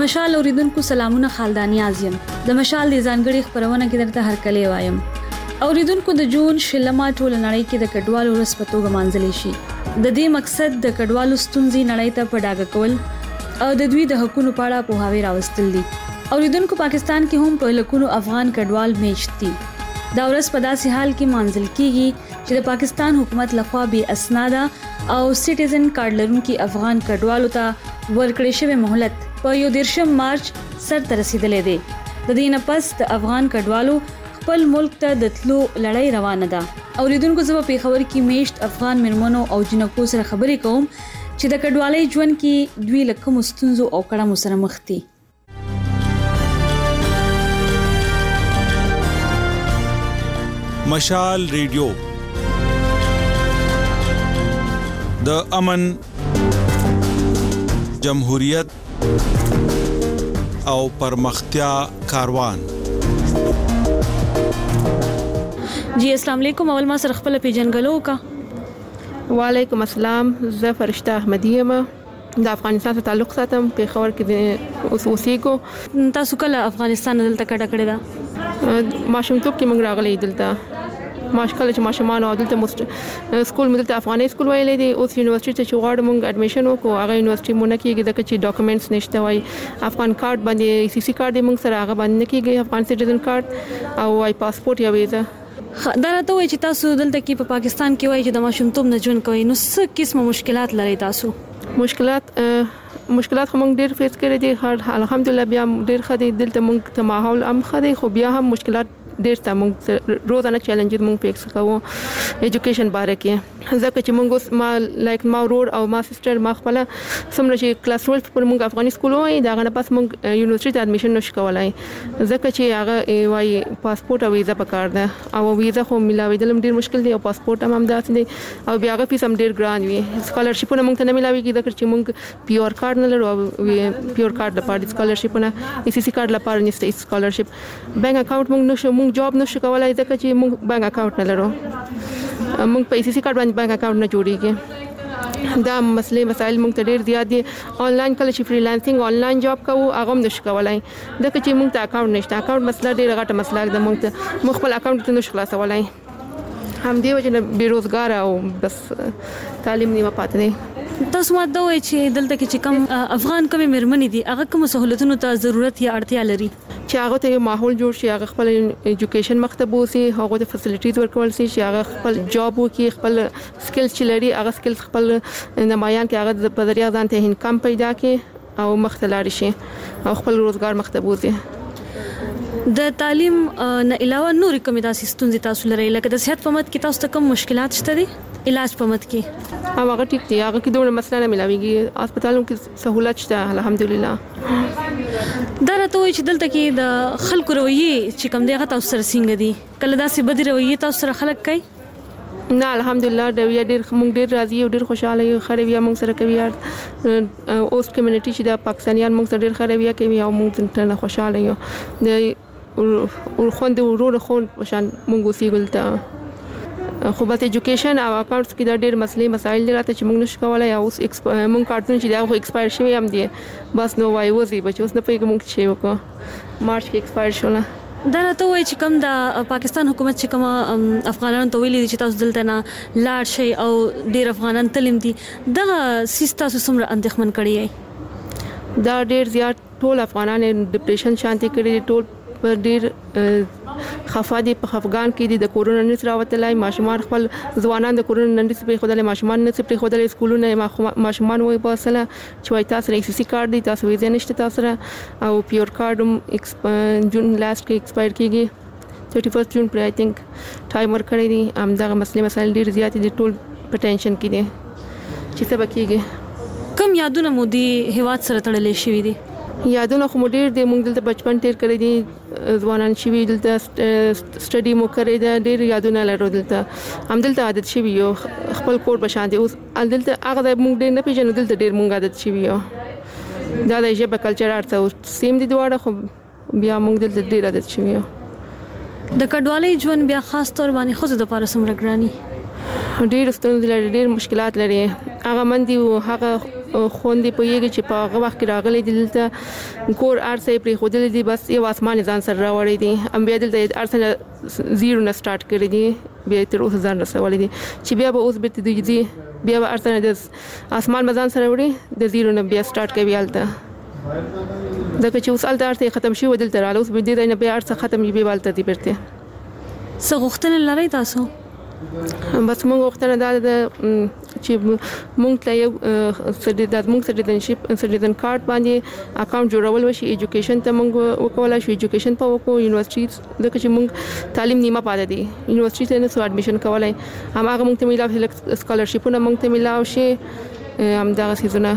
مشال اوریدونکو سلامونه خالدانی اعظم د مشال د ځانګړي خبرونه کې درته هرکلی وایم. اوریدونکو د جون شلمه ټول نړۍ کې د کډوالو ورځ په توګه مانځلې شي. د دې مقصد د کډوالو ستونزې نړۍ ته په ډاګه کول او د دوی د حقوقو په اړه پوهاوی راوستل دي. اوریدونکو پاکستان کې هم په لکونو افغان کډوال میشت دي. دا ورځ په داسې حال کې مانځل کیږي چې د پاکستان حکومت لخوا به اسناده او سټیزن کارت لرونکي افغان کډوالو ته ورکړې شوی مهلت په 13 مارچ سر ته رسیدلې ده. د دې نه پس د افغان کډوالو خپل ملک ته د تلو لړۍ روانه ده. اوریدونکو زما په خبر کې میشت افغان مرمنو او جنکو سره خبرې کوم چې د کډوالۍ ژوند کې دوی لکه مستونزو او کړه سره مخ دي. مشال ریډیو د امن، جمهوریت او پرمختیا کاروان. جی السلام علیکم. اول ما سره خپل پیژنګلو کا. وعلیکم السلام. زه فرشته احمدی یم. د افغانستان سره تعلق ساتم. په خبر کې اوسېګو. تاسو کله افغانستان دلته کډه کړی دا؟ ماشومتوب کې موږ راغلي دلته. ماشکل چې ماشومان او دلته سکول مدلته افغاني سکول ویلې دي. اوس یونیورسيټي ته غواړم موږ اډمیشن وکړو. هغه یونیورسيټي مونږ کېږي د چې ډاکومېنټس نشته وای. افغان کارت باندې سی سی کارت موږ سره هغه باندې کېږي، افغان سټیزن کارت او واي پاسپورت یا ویزا. دا راته وایي چې تاسو دلته کې په پاکستان کې وایي چې د ماشومتوب نه ژوند کوي، نو څه قسمه مشکلات لري تاسو؟ مشکلات خو موږ ډېر فیس کړی دي. الحمدلله بیا ډېر خدي دلته موږ ته ماحول هم خدي، خو بیا هم مشکلات ډېر ته موږ روزانه چیلنجز موږ فیس کوو ایجوکیشن باره کې. ځکه چې موږ ما ورور او ما سسټر ما خپل سمره چې کلاس 12 پر موږ افغاني سکول وای، دا غنه پس موږ یونیورسيټي ته اډمیشن نشو کولای ځکه چې هغه وای پاسپورت او ویزا پکار ده، او ویزا خو ملاویدل ډېر مشکل دی او پاسپورت هم داسې دی، او بیا هغه فیس هم ډېر ګران وي. سکالرشپونه موږ ته نه ملاويږي ځکه چې موږ پیور کارت نه لرو، او پیور کارت لپاره سکالرشپونه ای سی سی کارت لپاره نشته سکالرشپ. بانک اکاونټ موږ جاب نشو کولای ځکه چې موږ بانک اکاونټ نه لرو. موږ په ای سی سی کارت باندې بانک اکاونټ نه جوړیږي. دا مسائل موږ ته ډېر زیات دي. آنلاین کله چې فریلانسینګ آنلاین جاب کوو هغه هم نشو کولای ځکه چې موږ ته اکاونټ نشته. اکاونټ مسله ډېر غټه مسله ده. موږ خپل اکاونټ ته نشو خلاصولای. هم دی وجه بیروزګار او بس تعلیم نیمه پاتې دی. تاسو ماته وایي چې دلته کې چې کم افغان کمی مرمنې دي هغه کوم سہولتونو ته ضرورت یا اړتیا لري چې هغه ته یو ماحول جوړ شي، هغه خپل ایجوکیشن مکتب وسی، هغه ته فیسیلیټیز ورکول شي چې هغه خپل جاب وکړي، خپل سکلز چې لري هغه سکلز خپل نمایان کې هغه په ذریعہ ځان ته انکم پیدا کړي او مختلار شي او خپل روزګار مکتب وسی. د تعلیم نه علاوه نور کوم داسې ستونزې تاسو لرئ لکه د صحت په مت کې تاسو ته کوم مشکلات شته دي؟ علاج په مت کې هغه ټیک دی، هغه کې دوه مسله نه ملاويږي. هسپتالونو کې سہولت شته الحمدلله. دا راته وایي چې دلته کې د خلکو رویه چې کوم دی هغه تاسو سره څنګه دي؟ کله داسې بدی رویه تاسو سره خلک کوي؟ نه الحمدلله ډېر موږ ډېر راضي او ډېر خوشاله یو. خرویا موږ سره کوي اوس کمیونټي چې د پاکستانیان موږ سره ډېر خرویا کوي او موږ ته خوشاله یو. د خوند ورور خون وشان موږ اوسېګل ته خو بس ایجوکیشن او اکاونټس کې د ډېر مسلې مسایل راته چې موږ نشو کولای. اوس موږ کارتونه چې دا خو ایکسپایر شوی هم دي، بس نو وای وځي بچ اوس نه پېږم موږ چې وکړو مارچ کې ایکسپایر شول. دا راته وایي چې کوم د پاکستان حکومت چې کوم افغانانو ته ویلي چې تاسو دلته نه لاړ شئ او ډېر افغانان تلم دي، دغه سیس تاسو څومره اندېښمن کړی یې؟ دا ډېر زیات ټول افغانان ډیپریشن شانتي کړی، ټول په ډېر خفا دي. په افغان کې د کورونا نس راوتلای، ماشومان خپل ځوانان د کورونا نس په خدای ماشومان نس په خدای سکولونه ماشومان وای په اصله چې وای تاسو ای سی سی کارت دي، تاسو ویزه نشته تاسو سره، او پیور کارت جون لاست کې ایکسپایر کیږي 31 جون پر آی تھنک ټایم ورکړی دي. هم دا مسائل ډېر زیات دي، ټول پټنشن کې دي چې څه بکیږي. کوم یادونه مو دی هیواد سره تړلې شوې دي؟ یادونه خو ډېر دي. موږ دلته بچپن تیر کړی دي، ځوانان شوي دلته سټډي مو کړی ده، ډېر یادونه لرو. دلته هم دلته عادت شوي یو، خپل کور بشان دي. اوس دلته هغه موږ ډېر نه پیژنو، دلته ډېر موږ عادت شوي یو. دا د ژبه کلچر ارته سیم دي دواړه، خو بیا موږ دلته ډېر عادت شوي یو. د کډوالۍ ژوند بیا خاص تور باندې خو د لپاره سمره ګرانی ډېر ستونزې لري، ډېر مشکلات لري. هغه مندي او هغه خوندې پوهیږي چې په هغه وخت کې راغلي دلته کور ارسه پرې خودل دي بس یو اسمان ځان سره راوړی دي ام بیا دلته ارسه زیرو نه سٹارټ کړی دي بیا تر اوسه ځان رسولي دي چې بیا به اوس به دي بیا به ارسه د اسمان ځان سره وړي د زیرو نه بیا سٹارټ کوي الته دا چې اوس الته ارسه ختم شي ودل تر اوس به دې نه بیا ارسه ختم وي به الته دي پرته سغختن لري تاسو بس موږ وختونه دا چې موږ ته یو سټیزن کارت باندې اکاونټ جوړول وشي ایجوکیشن ته موږ وکولای شو ایجوکیشن په وکړو یونیورسيټي د چې موږ تعلیم نیمه پاده دي یونیورسيټي ته نه سو اډمیشن کولای هغه موږ ته ملاو سکالرشپونه موږ ته ملاو شي هم دا سيزونه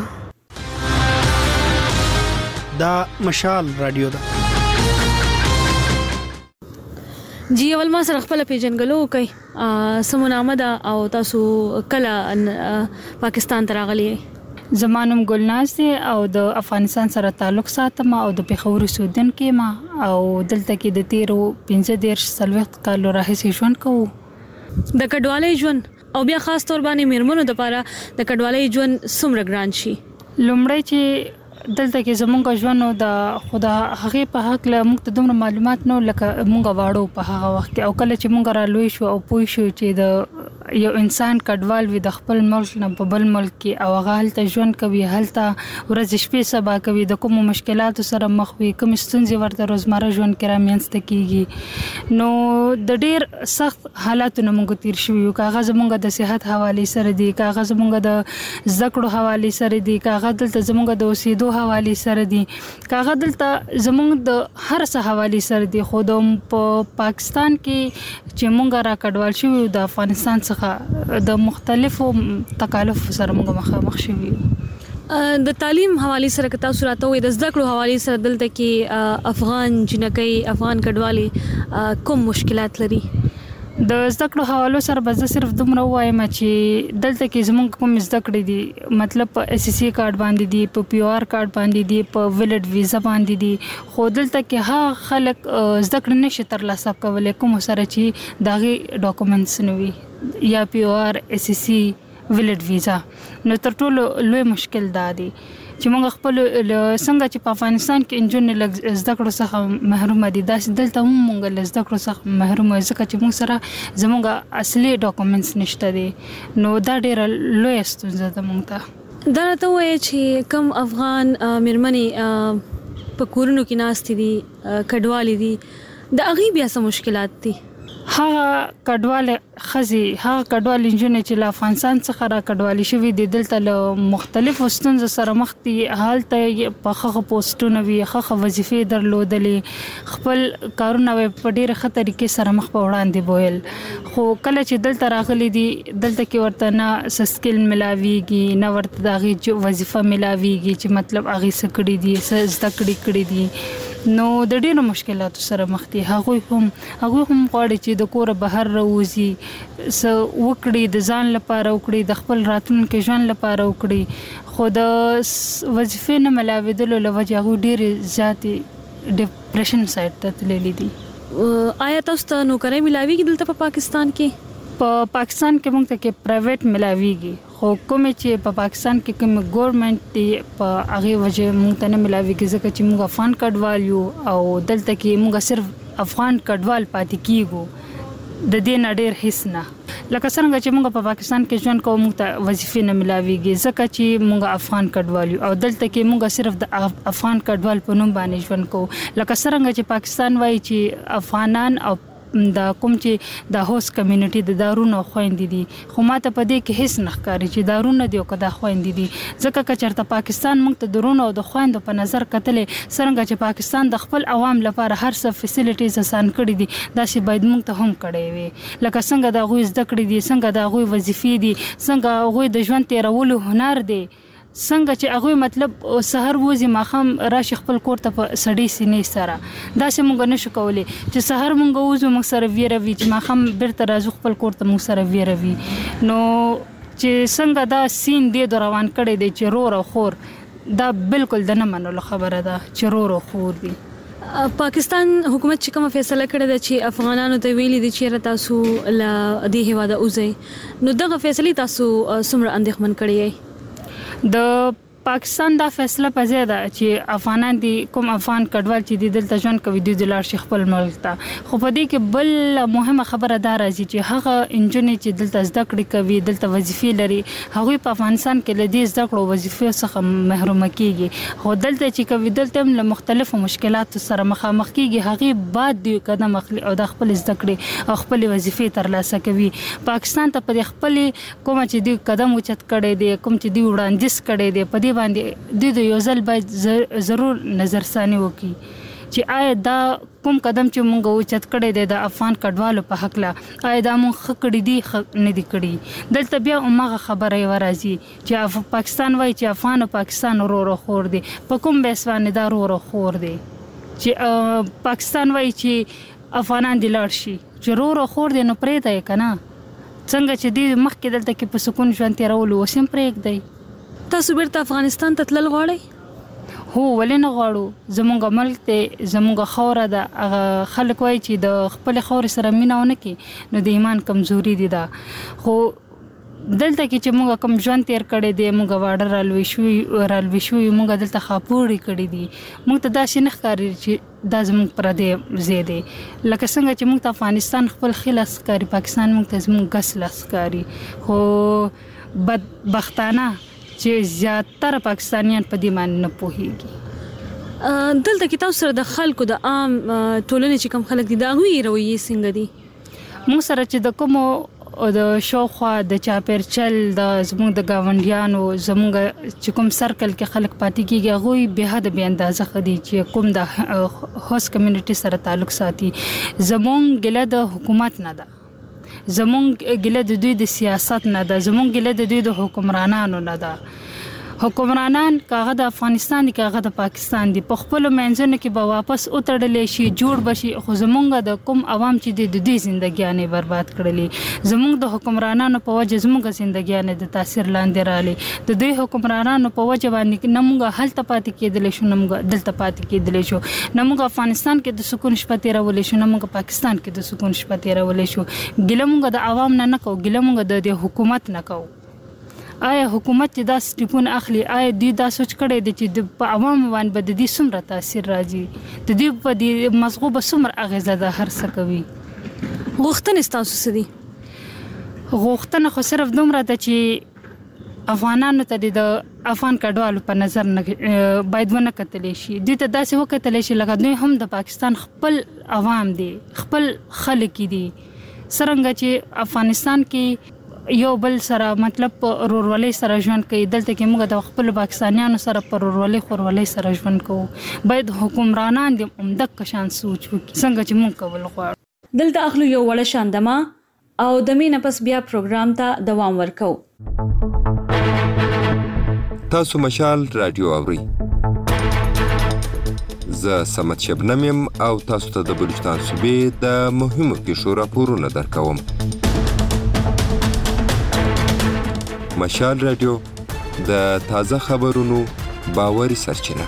دا مشال رادیو ده جی اول ما سره خپل پیژنګلو کوي سمون احمد او تاسو کله پاکستان ته راغلی زمانم ګلناز دی او د افغانستان سره تعلق ساتم او د پیښور سودن کې ما او دلته کې د 13 سلوخت کالو راهیسې ژوند کوم د کډوالۍ ژوند او بیا خاص تور باندې میرمنو د لپاره د کډوالۍ ژوند څومره ګران شي لومړی چې دلته کې زمونږ ژوند د خدا هغه په حق له موږ ته دومره معلومات نو لکه موږ واړو په هغه وخت او کله چې موږ را لوي شو او پوي شو چې د یو انسان کډوال وي د خپل ملک نه په بل ملک کې او هغه هلته ژوند کوي هلته ورځ شپې سبا کوي د کوم مشکلاتو سره مخ وي کوم ستونزې ورته روزمره ژوند کې رامنځته کیږي نو د ډیر سخت حالاتو موږ تیر شو یو کاغذ موږ د صحت حواله سره دی کاغذ موږ د زکړو حواله سره دی کاغذ دلته زموږ د اوسېدو حواله سره دي کاغذ دلته زموږ د هر څه حواله سره دي خو د پاکستان کې چې موږ را کډوال شو د افغانستان څخه د مختلفو تکالف سره موږ مخ شوي د تعلیم حواله سره کتا سورته وي د زده کړو حواله سره دلته کې افغان جنکۍ افغان کډوالي کوم مشکلات لري د زده کړو حوالو سره به صرف دومره وایم چې دلته کې زموږ کوم زده کړې دي مطلب په اس سی کارت باندې دي په پی آر کارت باندې دي په ویلډ ویزا باندې دي خو دلته کې ها خلک زده کړې نشي ترلاسه کولای کوم سره چې داغي ډاکومېنټس نوي یا پی آر اس سی ویلډ ویزا نو تر ټولو لوی مشکل دا دی چې موږ خپل څنګه چې په افغانستان کې انجن زده کړو څخه محروم دي داسې دلته هم موږ زده کړو څخه محروم ځکه چې موږ سره زموږ اصلي ډاکومېنټس نشته دي نو دا ډېر لوی ستونزه ده موږ ته دا ته وایي چې کم افغان میرمنې په کورونو کې ناستې دي کډوالي دي د هغه بیا څه مشکلات دي هغه کډوال خزي هغه کډوال انجن چې له افغانستان څخه را کډوالي شوی دي دلته له مختلفو ستونزو سره مخ دي حالته په خغه پوسټونه وی خغه وظیفې درلودلې خپل کارونه په ډیره خطر کې سره مخ په وړاندې بویل خو کله چې دلته راغلي دي دلته کې ورته نه سکل ملاويږي نه ورته دغه وظیفه ملاويږي چې مطلب هغه سکړي دي زده کړي دي نو د ډیرو مشکلاتو سره مخ دي هغه هم غواړي چې د کور بهر راوځي سو وکړي د ځان لپاره وکړي د خپل راتلونکي ژوند لپاره وکړي خو د وظیفې نه ملاویدلو لوجه هغه ډیر زیاتې ډیپریشن سایت ته تللی دي آیا تاسو ته نوکري ملاويږي دلته په پاکستان کې په پاکستان کې موږ ته کې پرایویټ ملاويږي خو کوم چې په پاکستان کې کوم ګورنمنت دی په هغه وجه موږ ته نه ملاويږي ځکه چې موږ افغان کډوال یو او دلته کې موږ صرف افغان کډوال پاتې کیږو د دې نه ډېر هیڅ نه لکه څنګه چې موږ په پاکستان کې ژوند کوو موږ ته وظیفې نه ملاويږي ځکه چې موږ افغان کډوال یو او دلته کې موږ صرف د افغان کډوال په نوم باندې ژوند کوو لکه څنګه چې پاکستان وایي چې افغانان او دا کوم چې د هوس کمیونټي د دارونو خويندې دي خو ماته په دې کې هیڅ نخکاری چې دارونه دی او کدا خويندې دي ځکه چې چرته پاکستان موږ ته درونه او د خويندو په نظر کتلې څنګه چې پاکستان د خپل عوام لپاره هر څه فیسیلیټیز آسان کړې دي دا شی باید موږ ته هم کړې وي لکه څنګه د غوي زده کړې دي څنګه د غوي وظیفې دي څنګه غوي د ژوند تیرولو هنر دی څنګه چې هغه مطلب سحر وځي ماخام راشي خپل کور ته په سړی سینې سره دا چې موږ نشو کولای چې سحر موږ وځو موږ سره ویروي چې ماخام بیرته راځو خپل کور ته موږ سره ویروي نو چې څنګه دا سین دی روان کړي دی چې رور او خور دا بالکل د نه منلو خبره ده چې رور او خور دي پاکستان حکومت چې کوم فیصله کړې ده چې افغانانو ته ویلي دي چې تاسو له دې هواده اوځي نو دغه فیصله تاسو څومره اندېښمن کړی د پاکستان دا فیصله پځه ده چې افغانان دي کوم افغان کډوال چې د دلته ژوند کوي د لار شیخ خپل ملک ته خو په دې کې بل مهمه خبره ده راځي چې هغه انجنې چې دلته زده کړې کوي دلته وظیفې لري هغه په افغانستان کې لدی زده کړو وظیفې څخه محروم کیږي خو دلته چې کوي دلته له مختلفو مشکلاتو سره مخامخ کیږي هغه بعد دی قدم اخلي او د خپل زده کړې او خپل وظیفې ترلاسه کوي پاکستان ته په خپل کوم چې دی قدم اوچت کړي دی کوم چې دی وړاندیز کړي دی په باندې د یو ځل باید ضرور نظرثاني وکړي چې آیا دا کوم قدم چې موږ اوچت کړی دی د افغان کډوالو په حق لا آیا دا موږ خکړی دي نه دي کړی دلته بیا عمره خبره ورازي چې پاکستان وایي چې افغان او پاکستان ورو خور دي په کوم بیسوانه دا ورو خور دي چې پاکستان وایي چې افغانان د لړ شي چې ورو خور دي نو پرې دی کنه څنګه چې د مخکې دلته کې په سکون ژوند تیرول وسیم پرېګ دی تاسو بیرته افغانستان ته تلل غواړئ هو ولې نه غواړو زمونږ ملک ته زمونږ خوره ده هغه خلک وایي چې د خپل خور سره مینه ونه کې نو د ایمان کمزوري دي دا خو دلته کې چې موږ کوم ژوند تیر کړی دی موږ واډر رالوي شوی موږ دلته خاپوړی کړی دي موږ ته دا شي نه ښکاري چې دا زموږ پر دې زیاده لکه څنګه چې موږ ته افغانستان خپل خلاص کاری پاکستان موږ ته زموږ غسلاس کاری خو بدبختانه چې زیاتره پاکستانیان په دې باندې نه پوهیږي دلته کې تاسو سره د خلکو د عام ټولنې چې کوم خلک دي دا غوي رویه څنګه دي موږ سره چې د کوم او د شوخوا د چاپیرچل د زموږ د گاونډیانو زموږ چې کوم سرکل کې خلک پاتې کیږي غوي به حد به اندازه خدي چې کوم د هوس کمیونټي سره تعلق ساتي زموږ ګله د حکومت نه ده زمونږ ګله د دوی د سیاست نه ده زمونږ ګله د دوی د حکمرانانو نه ده حکمرانان کاغه د افغانستان دي کاغه د پاکستان دي په خپل منځونو کې به واپس اوتړل شي جوړ بشي خو زمونږ د کوم عوام چې د دې ژوندګیانه برباد کړلې زمونږ د حکمرانانو په وجه زمونږ ژوندګیانه د تاثیر لاندې رااله د دوی حکمرانانو په وجه باندې نمونږ هلته پاتې کېدل شو نمونږ دلته پاتې کېدل شو نمونږ افغانستان کې د سکون شپه تیرول شو نمونږ پاکستان کې د سکون شپه تیرول شو ګله مونږ د عوام نه کو ګله مونږ د حکومت نه کو آیا حکومت چې دا سټیپون اخلي آیا دوی دا سوچ کړي دي چې په عوام باندې به د دې څومره تاثیر راځي د دې په دې مزغوبه څومره اغیزه ده هر څه کوي غوښتنې تاسو څه دي غوښتنه خو صرف دومره ده چې افغانانو ته د افغان کډوالو په نظر نه باید ونه کتلې شي دوی ته داسې وکتلې شي لکه دوی هم د پاکستان خپل عوام دي خپل خلک دي څنګه چې افغانستان کې یو بل سره مطلب رورولۍ سره ژوند کوي دلته کې موږ د خپل پاکستانیانو سره پر رورولۍ خورولۍ سره ژوند کوو باید حکمرانان د عمدک شان سوچ وکړي څنګه چې موږ کول غواړو دلته اخلو یو وړه شاندما او د مینه پس بیا پروګرام ته دوام ورکو تاسو مشال رادیو اوري زه سمت شبنم يم او تاسو ته د بلوچستان صوبې د مهمو پیښو راپورونه درکوم مشال رادیو د تازه خبرونو باوري سرچینه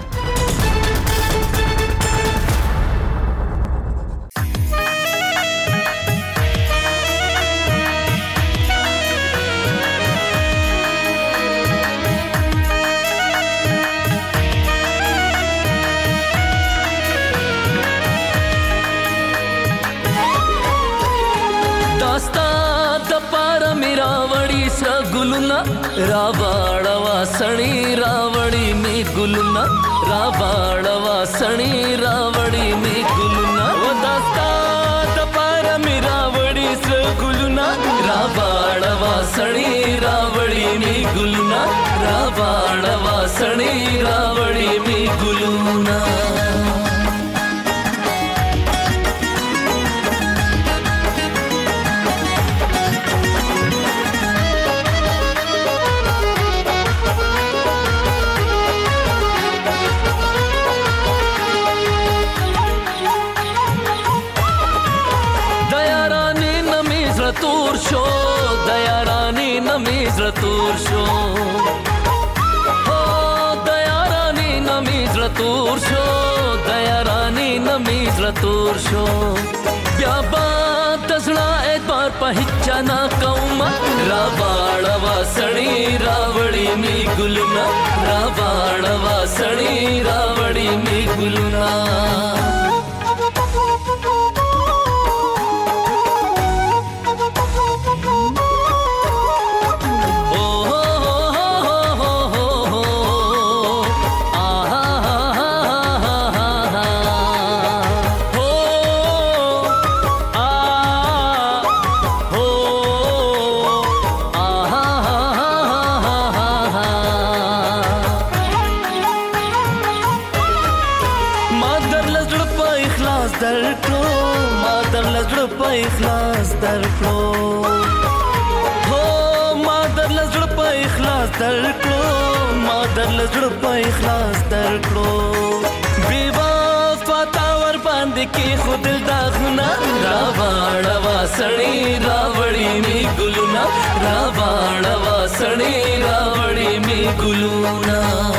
रावाड़वा सणी रावड़ी में गुलना रावाड़वा सणी रावड़ी में गुलना वो दास्ता दपार में रावड़ी से गुलना रावाड़वा सणी रावड़ी में गुलना रावाड़वा सणी रावड़ी में गुलना रतूर शो हो दया रानी नमीज रतूर शो दया रानी नमीज रतूर शो ब्याबा तसड़ा एक बार पहचाना कौमा रावाड़वा सणी रावड़ी मी गुलना रावाड़वा सणी रावड़ी मी गुलना इखलास दरकलो हो मादर लजड़ पे इखलास दरकलो मादर लजड़ पे इखलास दरकलो बेवफा तावर बांध के खुद दागना रावाड़वा सणी रावड़ी मी गुलना रावाड़वा सणी रावड़ी मी गुलना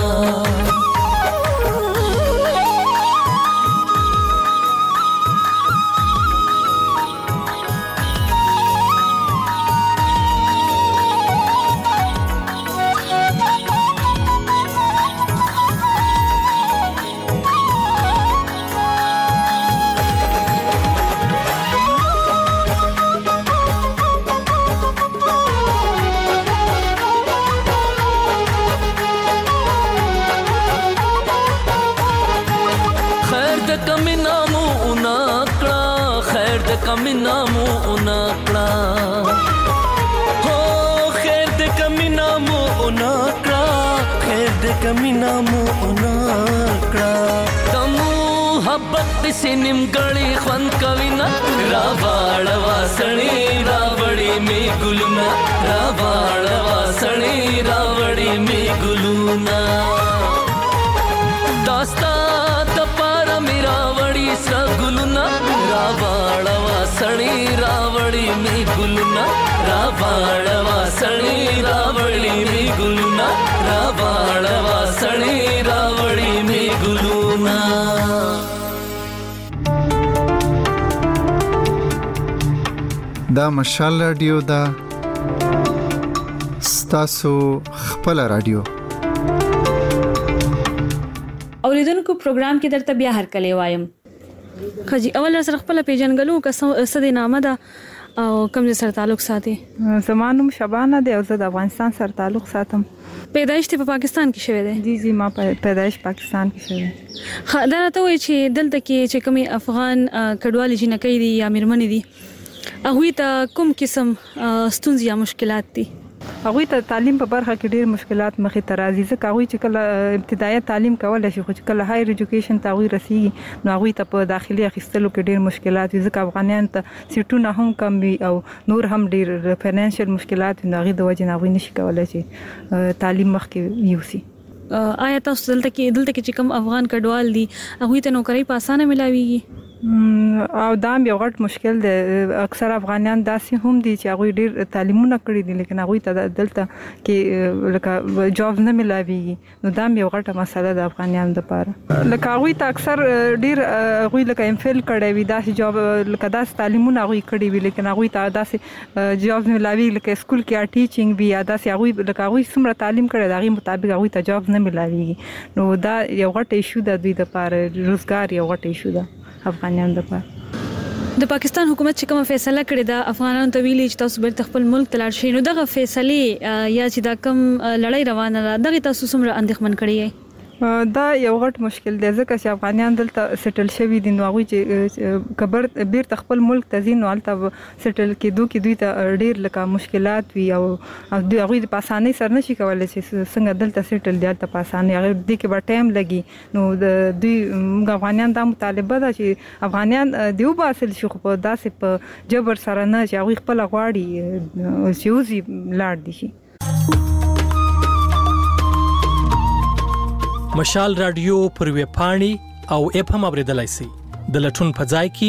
कमी नामो उनाकड़ा हो खैर दे कमी नामो उनाकड़ा खैर दे कमी नामो उनाकड़ा तमु हब्बत से निमगड़ी ख्वन कविना रावाड़वा सणी रावड़ी में गुलना रावाड़वा सणी रावड़ी में गुलना दास्ता तपारा मिरावड़ी सा गुलना रावाड़वा सणी रावड़ी में गुलना रावाड़वा सणी रावड़ी में गुलना रावाड़वा सणी रावड़ी में गुलना دا مشال رادیو دا ستاسو خپل رادیو اوریدونکو پروګرام کې درته بیا هر کله وایم خجی اول سره خپل پیژنګلو که څه د نامه ده او کوم سره تعلق ساتي زمانوم شبانه دی او زه د افغانستان سره تعلق ساتم پیدایش ته په پاکستان کې شوه دی جی ما پیدایش پاکستان کې شوه دا راته وایي چې دلته کې چې کومي افغان کډوالي جنکې دي یا میرمنې دي هغه ته کوم قسم ستونزې یا مشکلات دي هغه ته تعلیم په برخه کې ډېر مشکلات مخې ته راځي ځکه هغه چې کله ابتدایي تعلیم کولای شي خو چې کله هایر ایجوکیشن ته هغه رسیږي نو هغه ته په داخلي اخیستلو کې ډېر مشکلات وي ځکه افغانان ته سیټونه هم کم وي او نور هم ډېر فینانشل مشکلات وي هغه د وجې نه هغه نشي کولای چې تعلیم مخکې یوسي آیا تاسو دلته کې چې کوم افغان کډوال دي هغه ته نوکری په اسانه ملاويږي او دا یو غټ مشکل دی اکثر افغانان داسې هم دي چې هغه ډېر تعلیمونه کړی دي لیکن هغه ته دلته کې لکه جاب نه ملاويږي نو دا یو غټه مسله ده افغانانو لپاره لکه هغه ته اکثر ډېر هغه لکه ام فل کړی وي داسې جاب لکه داسې تعلیمونه هغه کړی وي لیکن هغه ته داسې جاب ملاوي لکه سکول کې ټیچینګ وي یا داسې هغه لکه هغه څومره تعلیم کړی دا هغه مطابق هغه ته جاب نه ملاويږي نو دا یو غټ ایشو ده دوی لپاره روزګار یو غټ ایشو ده افغانانو لپاره د پاکستان حکومت چې کومه فیصله کړې ده افغانانو ته ویلي چې تاسو بیرته خپل ملک ته لاړ شئ نو دغه فیصله یا چې دا کوم لړۍ روانه ده دغه تاسو څومره اندېښمن کړی یې دا یو غټ مشکل دی ځکه چې افغانان دلته سیټل شوي دي نو هغه چې کبر بیرته خپل ملک ته ځي نو هلته سیټل کېدو کې دوی ته ډېر لکه مشکلات وي او دوی هغه په اسانۍ سره نشي کولای چې څنګه دلته سیټل دي هلته په اسانۍ هغه دې کې به ټایم لګي نو دوی افغانان دا مطالبه ده چې افغانان دیو باسل شي خو په داسې په جبر سره نه چې هغه خپل غواړي چې وزي لاړ دي شي مشال رادیو پر ویب پاڼې او اپ هم اوریدلای شئ د لټون په ځای کې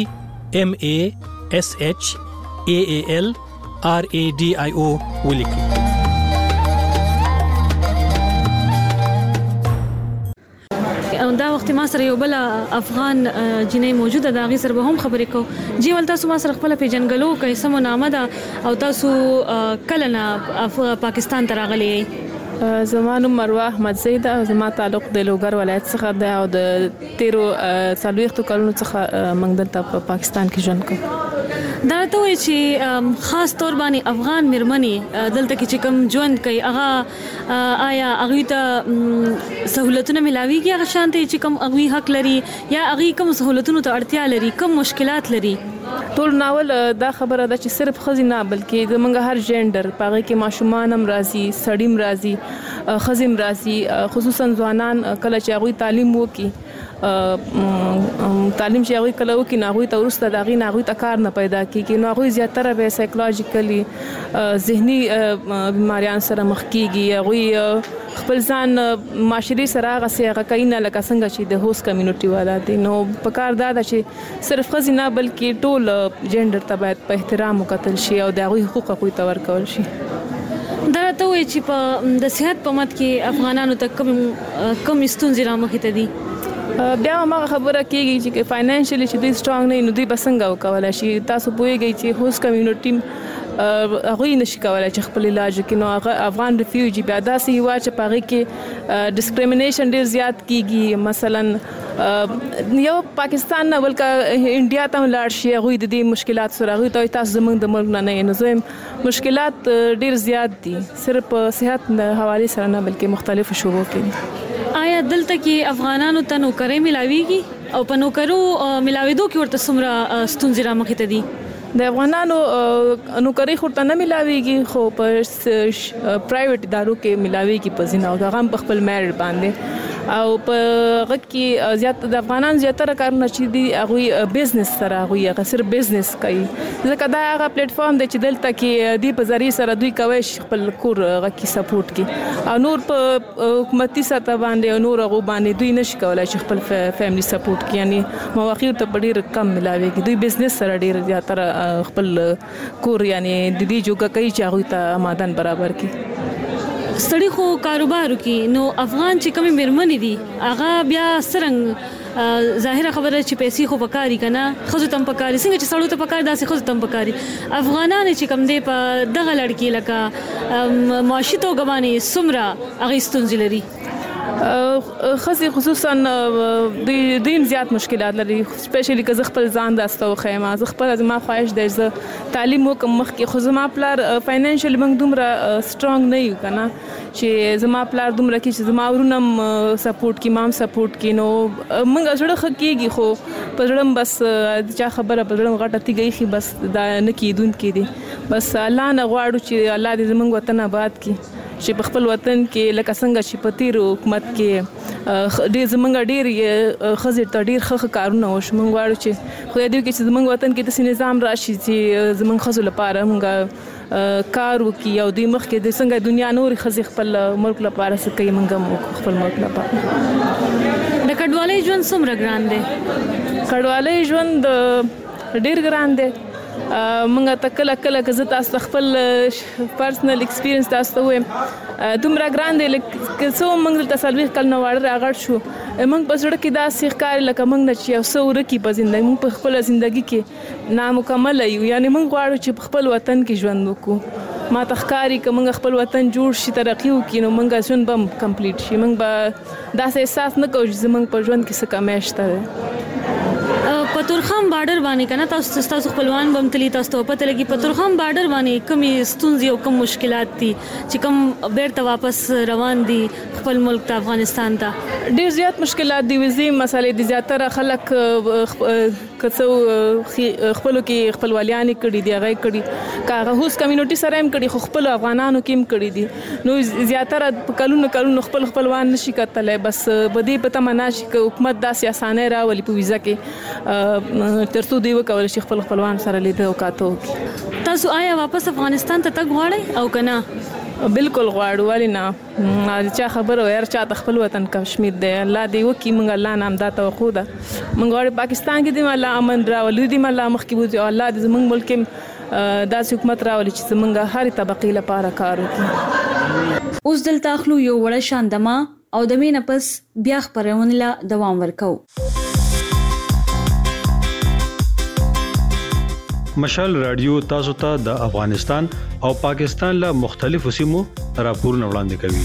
MASHALRADIO ولیکئ دا وخت وخت ما سره یو بل افغان جنې موجوده دا غي سره هم خبرې کو جی ولتا سو ما سره خپل پیجنګلو کې سمو نامه ده او تاسو کله نه پاکستان ته راغلي؟ زمانو مروه احمد زید او زما تعلق د لوګر ولایت څخه ده او د 13 کلونو څخه موږ دلته په پاکستان کې ژوند کوو. دا ته وایي چې خاص تور باندې افغان مېرمنې دلته کې چې کوم ژوند کوي هغه آیا هغه ته سہولتونه ملاويږي هغه شانتي چې کوم هغه حق لري یا هغه کوم سہولتونو ته اړتیا لري کوم مشکلات لري؟ ټول ناول دا خبره ده چې صرف خزینه بلکې زمونږ هر جندر پاره کې ماشومان هم راځي سړیم راځي خزم راځي خصوصا ځوانان کله چې هغه تعلیم وکي تعلیم چې هغه کله وکي نه هغه ته ورسته دا غي نه هغه ته کار نه پیدا کیږي نو هغه زیاتره به سایکولوژیکلی ذهني بیماریان سره مخ کیږي هغه خپل ځان معاشري سره هغه کینه لکه څنګه چې د هوس کمیونټي والا دي نو په کار دا چې صرف خزینه بلکې ټول جندر ته باید په احترام وکتل شي او د هغه حقوق ته ورکول شي. دا ته وایي چې په د صحت په مت کې افغانانو ته کم ستونزې رامخې ته دي؟ بیا ما خبره کیږي چې فاینانشلی چې دوی سترونګ نه نو دوی بسنګ وکولای شي. تاسو پوهیږئ چې هوس کمیونټي هغه نشي کولای چې خپل علاج وکړي نو هغه افغان ریفیوجی بیا داسې یو چې پاره کې ډیسکریمینیشن ډیر زیات کیږي. مثلا یو پاکستان نه بلکې انډیا ته لاړ شي هغه د دې مشکلات سره هغه ته تاسو زمونږ د ملک نه نه زم مشکلات ډیر زیات دي صرف صحت نه حواله سره نه بلکې مختلفو شوبو کې. آیا دلته کې افغانانو ته نوکري ملاويږي او په نوکرو ملاويدو کې ورته څومره ستونزې رامخې ته دي؟ د افغانانو نوکری خورته نه ملاويږي خو په پرایویټ ادارو کې ملاويږي په زینه او هغه په خپل میرټ باندې او په غږ کې زیات د افغانان زیاتره کارونه چې دي هغه بزنس سره هغه صرف بزنس کوي ځکه دا هغه پلیټ فارم دی چې دلته کې دی په ذریعہ سره دوی کوي خپل کور هغه کې سپورټ کوي او نور په حکومتي سطح باندې او نور هغه باندې دوی نشي کولای چې خپل فیملی سپورټ کوي یعنی مواقع ته ډیر کم ملاويږي دوی بزنس سره ډیر زیاتره خپل کور یعنی د دې جوګه کوي چې هغه ته آمادن برابر کی. سړی خو کاروبار کوي نو افغان چې کومې مېرمنې دي هغه بیا سرنګ ظاهره خبره چې پیسې خو پکاري کنه خو تم پکاري څنګه چې سړیو ته پکار داسې خو تم پکاري افغانان چې کوم دی په دغه لړکی لکه معاشي توګه باندې سمرا هغه ستونزې لري خزي خصوصا د دین زیات مشکلات لري سپیشلی که زه خپل ځان داستو خیمه زه خپل از ما خواهش دی زه تعلیم وکم مخکې خو زما پلار فاینانشل موږ دومره سترونګ نه یو کنه چې زما پلار دومره کې چې زما ورونم سپورټ کی مام سپورټ کی نو موږ زړه خکېږي خو په زړه بس چا خبره په زړه غټه تیږي بس دا نه کیدون کې دي بس الله نه غواړو چې الله دې زموږ وطن آباد کړي چې په خپل وطن کې لکه څنګه چې په تیر حکومت کې ډېر زمونږ ډېر خزر ته ډېر ښه کارونه وشو موږ غواړو چې خدای دې وکړي چې زمونږ وطن کې داسې نظام راشي چې زمونږ ښځو لپاره موږ کار وکړي او دوی مخکې د څنګه دنیا نورې ښځې خپل ملک لپاره څه کوي موږ هم خپل ملک لپاره. د کډوالۍ ژوند څومره ګران دی؟ کډوالۍ ژوند ډېر ګران دی. مونږ ته کله که زه تاسو خپل پرسنل ایکسپیرینس تاسو وایم دومره ګران دی لکه څو موږ د تسلوي کلنه واړه راغړ شو موږ په زړه کې دا سیخکار لکه موږ نه چې یو څو ورکی په ژوندۍ موږ په خپل ژوندۍ کې نامکمل یو یعنی موږ غواړو چې په خپل وطن کې ژوند وکړو ما تخکاری که موږ خپل وطن جوړ شي ترقی وکړو نو موږ ژوند بم کمپلیټ شي موږ به داسې احساس نه کوو چې زموږ په ژوند کې څه کمی شته. په تورخم بارډر باندې کنه تاسو خپلوان بم تلی تاسو پته لګي په تورخم بارډر باندې کومې ستونزې او کوم مشکلات دي چې کوم بیرته واپس روان دي خپل ملک ته افغانستان ته؟ ډیر زیات مشکلات دي وزې مسالې دي زیاتره خلک کڅو خپلو کې خپلوالیان کړي دي هغه کړي کاغه هوس کمیونټي سره هم کړي خو خپل افغانانو کې هم کړي دي نو زیاتره کلونو خپلوان نشي کتلای بس بدی پته مناشي حکومت داسې اسانه راولي په ویزا کې ترڅو دی وکول شي خپلوان سره لیدو کاتو. تاسو آیا واپس افغانستان ته تګ غواړئ او کنه؟ بالکل غواړو ولې نه چا خبره یار چا خپل وطن کشمیر دی الله دې وکي موږ الله نام دا توقع ده موږ غواړو پاکستان کې دې الله امن راولي دې الله مخکې بوځي او الله دې زموږ ملک داسې حکومت راولي چې زموږ هر طبقې لپاره کار وکړي. اوس دلته اخلو یو وړه شاندما او د مینه پس بیا خبرونه لا دوام ورکو. مشال رادیو تاسو ته د افغانستان او پاکستان له مختلفو سیمو راپورونه وړاندې کوي.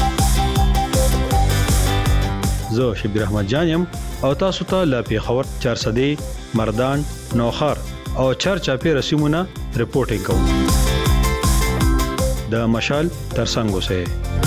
زه شبیر احمد جانم او تاسو ته له پیښور 400 مردان نوخار او چرچاپی رسیمونه رپورټینګ کوم. د مشال ترڅنګ اوسئ.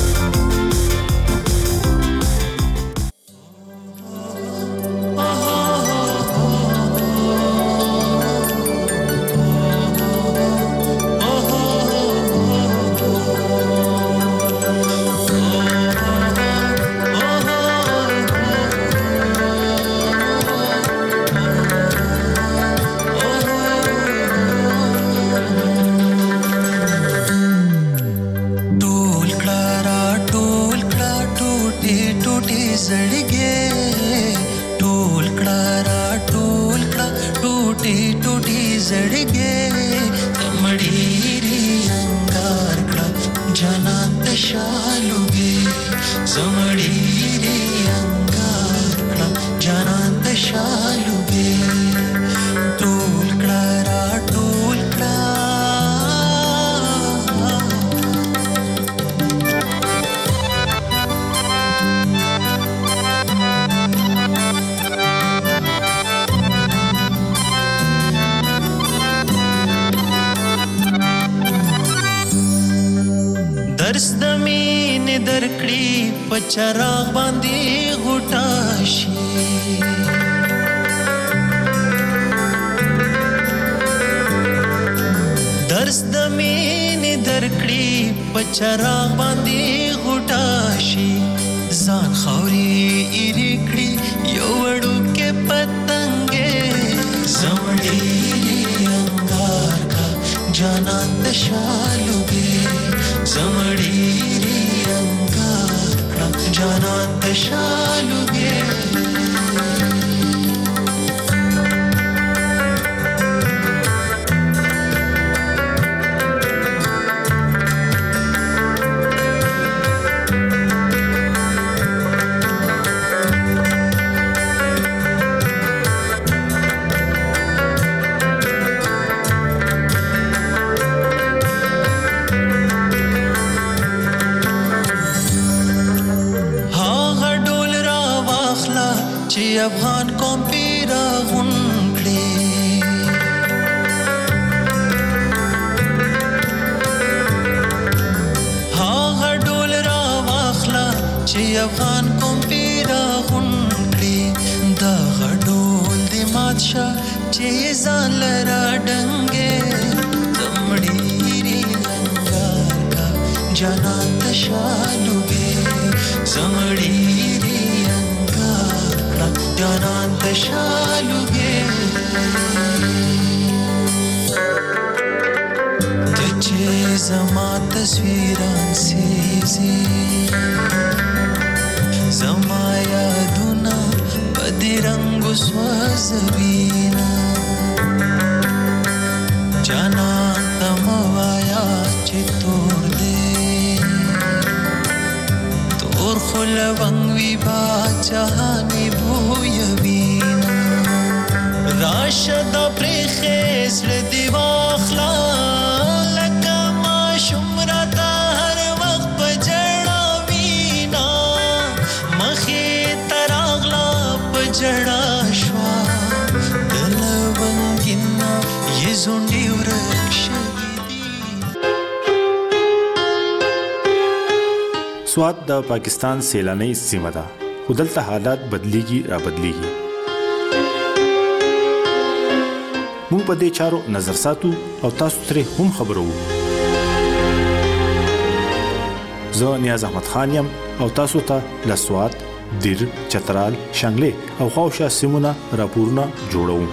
چراغ باندې غټا شي درس د مینې درکړي په چراغ باندې غټا شي ځان خوري ایری کړي یو وړو کې پتنګې زمړي انګار کا جانان د شالوګي زمړي جانان تشالوگے افغان قوم پیرا غونکړي هاغه ډول را واخلا چې افغان قوم پیرا غونکړي دا غډول د ماتشا چې ځان لرا ډنګې زمړي انګار کا جانان تشالوګي زمړي جانان تشالوگے جچے زما تصویران سیزی زما یادونا بدی رنگ سوزبینا جانان تموایا چه تور دے تور خلونگ وی با جهانی بویوینا راشد پریخیز ردی واخلا لکا ما شمرتا هر وقت پجڑا وینا مخی تراغلا پجڑا شوا دلونگینا یہ زنڈی ورکشی سوات د پاکستان سیلاني سیمه ده خو دلته حالات بدلیږي را بدلیږي موږ په دې چارو نظر ساتو او تاسو ترې هم خبرو زه نیاز احمد خان یم او تاسو ته له سوات دیر چترال شانګلې او خواوشا سیمونه راپورونه جوړوم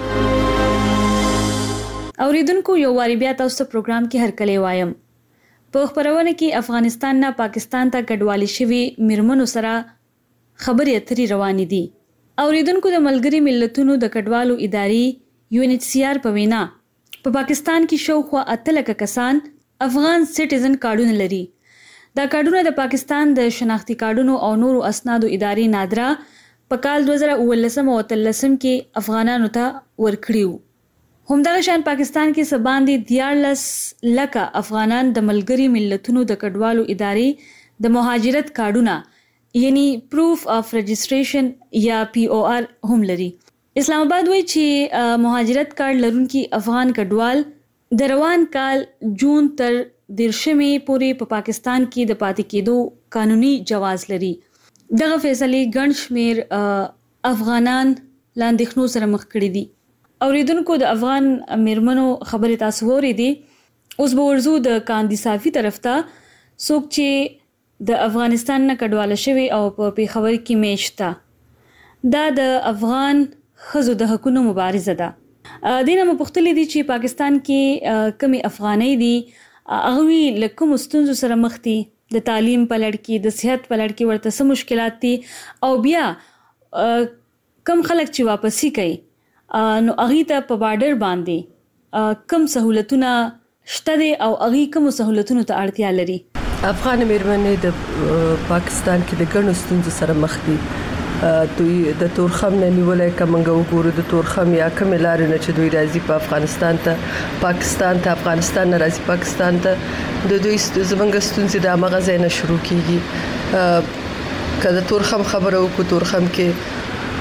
اوریدونکو یو واری بیا تاسو ته پروګرام کې هرکلی وایم په خبرونه کې افغانستان نه پاکستان ته کډوالي شوی مرمنو سره خبرې اترې روانې دي. اوریدونکو د ملګری ملتونو د کډوالو ادارې UNHCR په وینا په پاکستان کې شاوخوا 8 لک کسان افغان سټیزن کارډونه لري دا کارډونه د پاکستان د شناختی کارډونو او نورو اسنادو ادارې نادرا په کال 2019 او 13 کې افغانانو ته ورکړیو. همدغه شان پاکستان کې سباندې 14 لکه افغانان د ملګری ملتونو د کډوالو ادارې د مهاجرت کارډونه یعنی پروف اف رجسټریشن یا POR هم لري. اسلام آباد وایي چې مهاجرت کارت لرونکي افغان کډوال د روان کال جون تر 13 پورې په پاکستان کې د پاتې کېدو قانوني جواز لري. دغه فیصله ګڼ شمیر افغانان لاندېخنو سره مخ کړي دي. اوریدونکو د افغان میرمنو خبرې تاسو ورېدې. اوس به ورزو د کاندي صافي طرف ته څوک چې د افغانستان نه کډواله شوی او په پیښور کې میشته. دا د افغان ښځو د حقوقو مبارزه ده. دینه مو پوښتلې دي چې پاکستان کې کمی افغانۍ دي هغه له کوم ستونزو سره مخ دي، د تعلیم په لړ کې، د صحت په لړ کې ورته څه مشکلات دي او بیا کم خلک چې واپسی کوي نو هغه ته په بارډر باندې کم سہولتونه شته دي او هغه کوم سہولتونو ته اړتیا لري. افغان میرمنې د پاکستان کې د ګڼو ستونزو سره مخ دي. دوی د تورخم نه نیولای کومنګ وګورو د تورخم یا کوم لارې نه چې دوی راځي په افغانستان ته افغانستان نه راځي پاکستان ته د دوی زمونږ ستونزې د هغه ځای نه شروع کیږي. کله تورخم خبره وکړو تورخم کې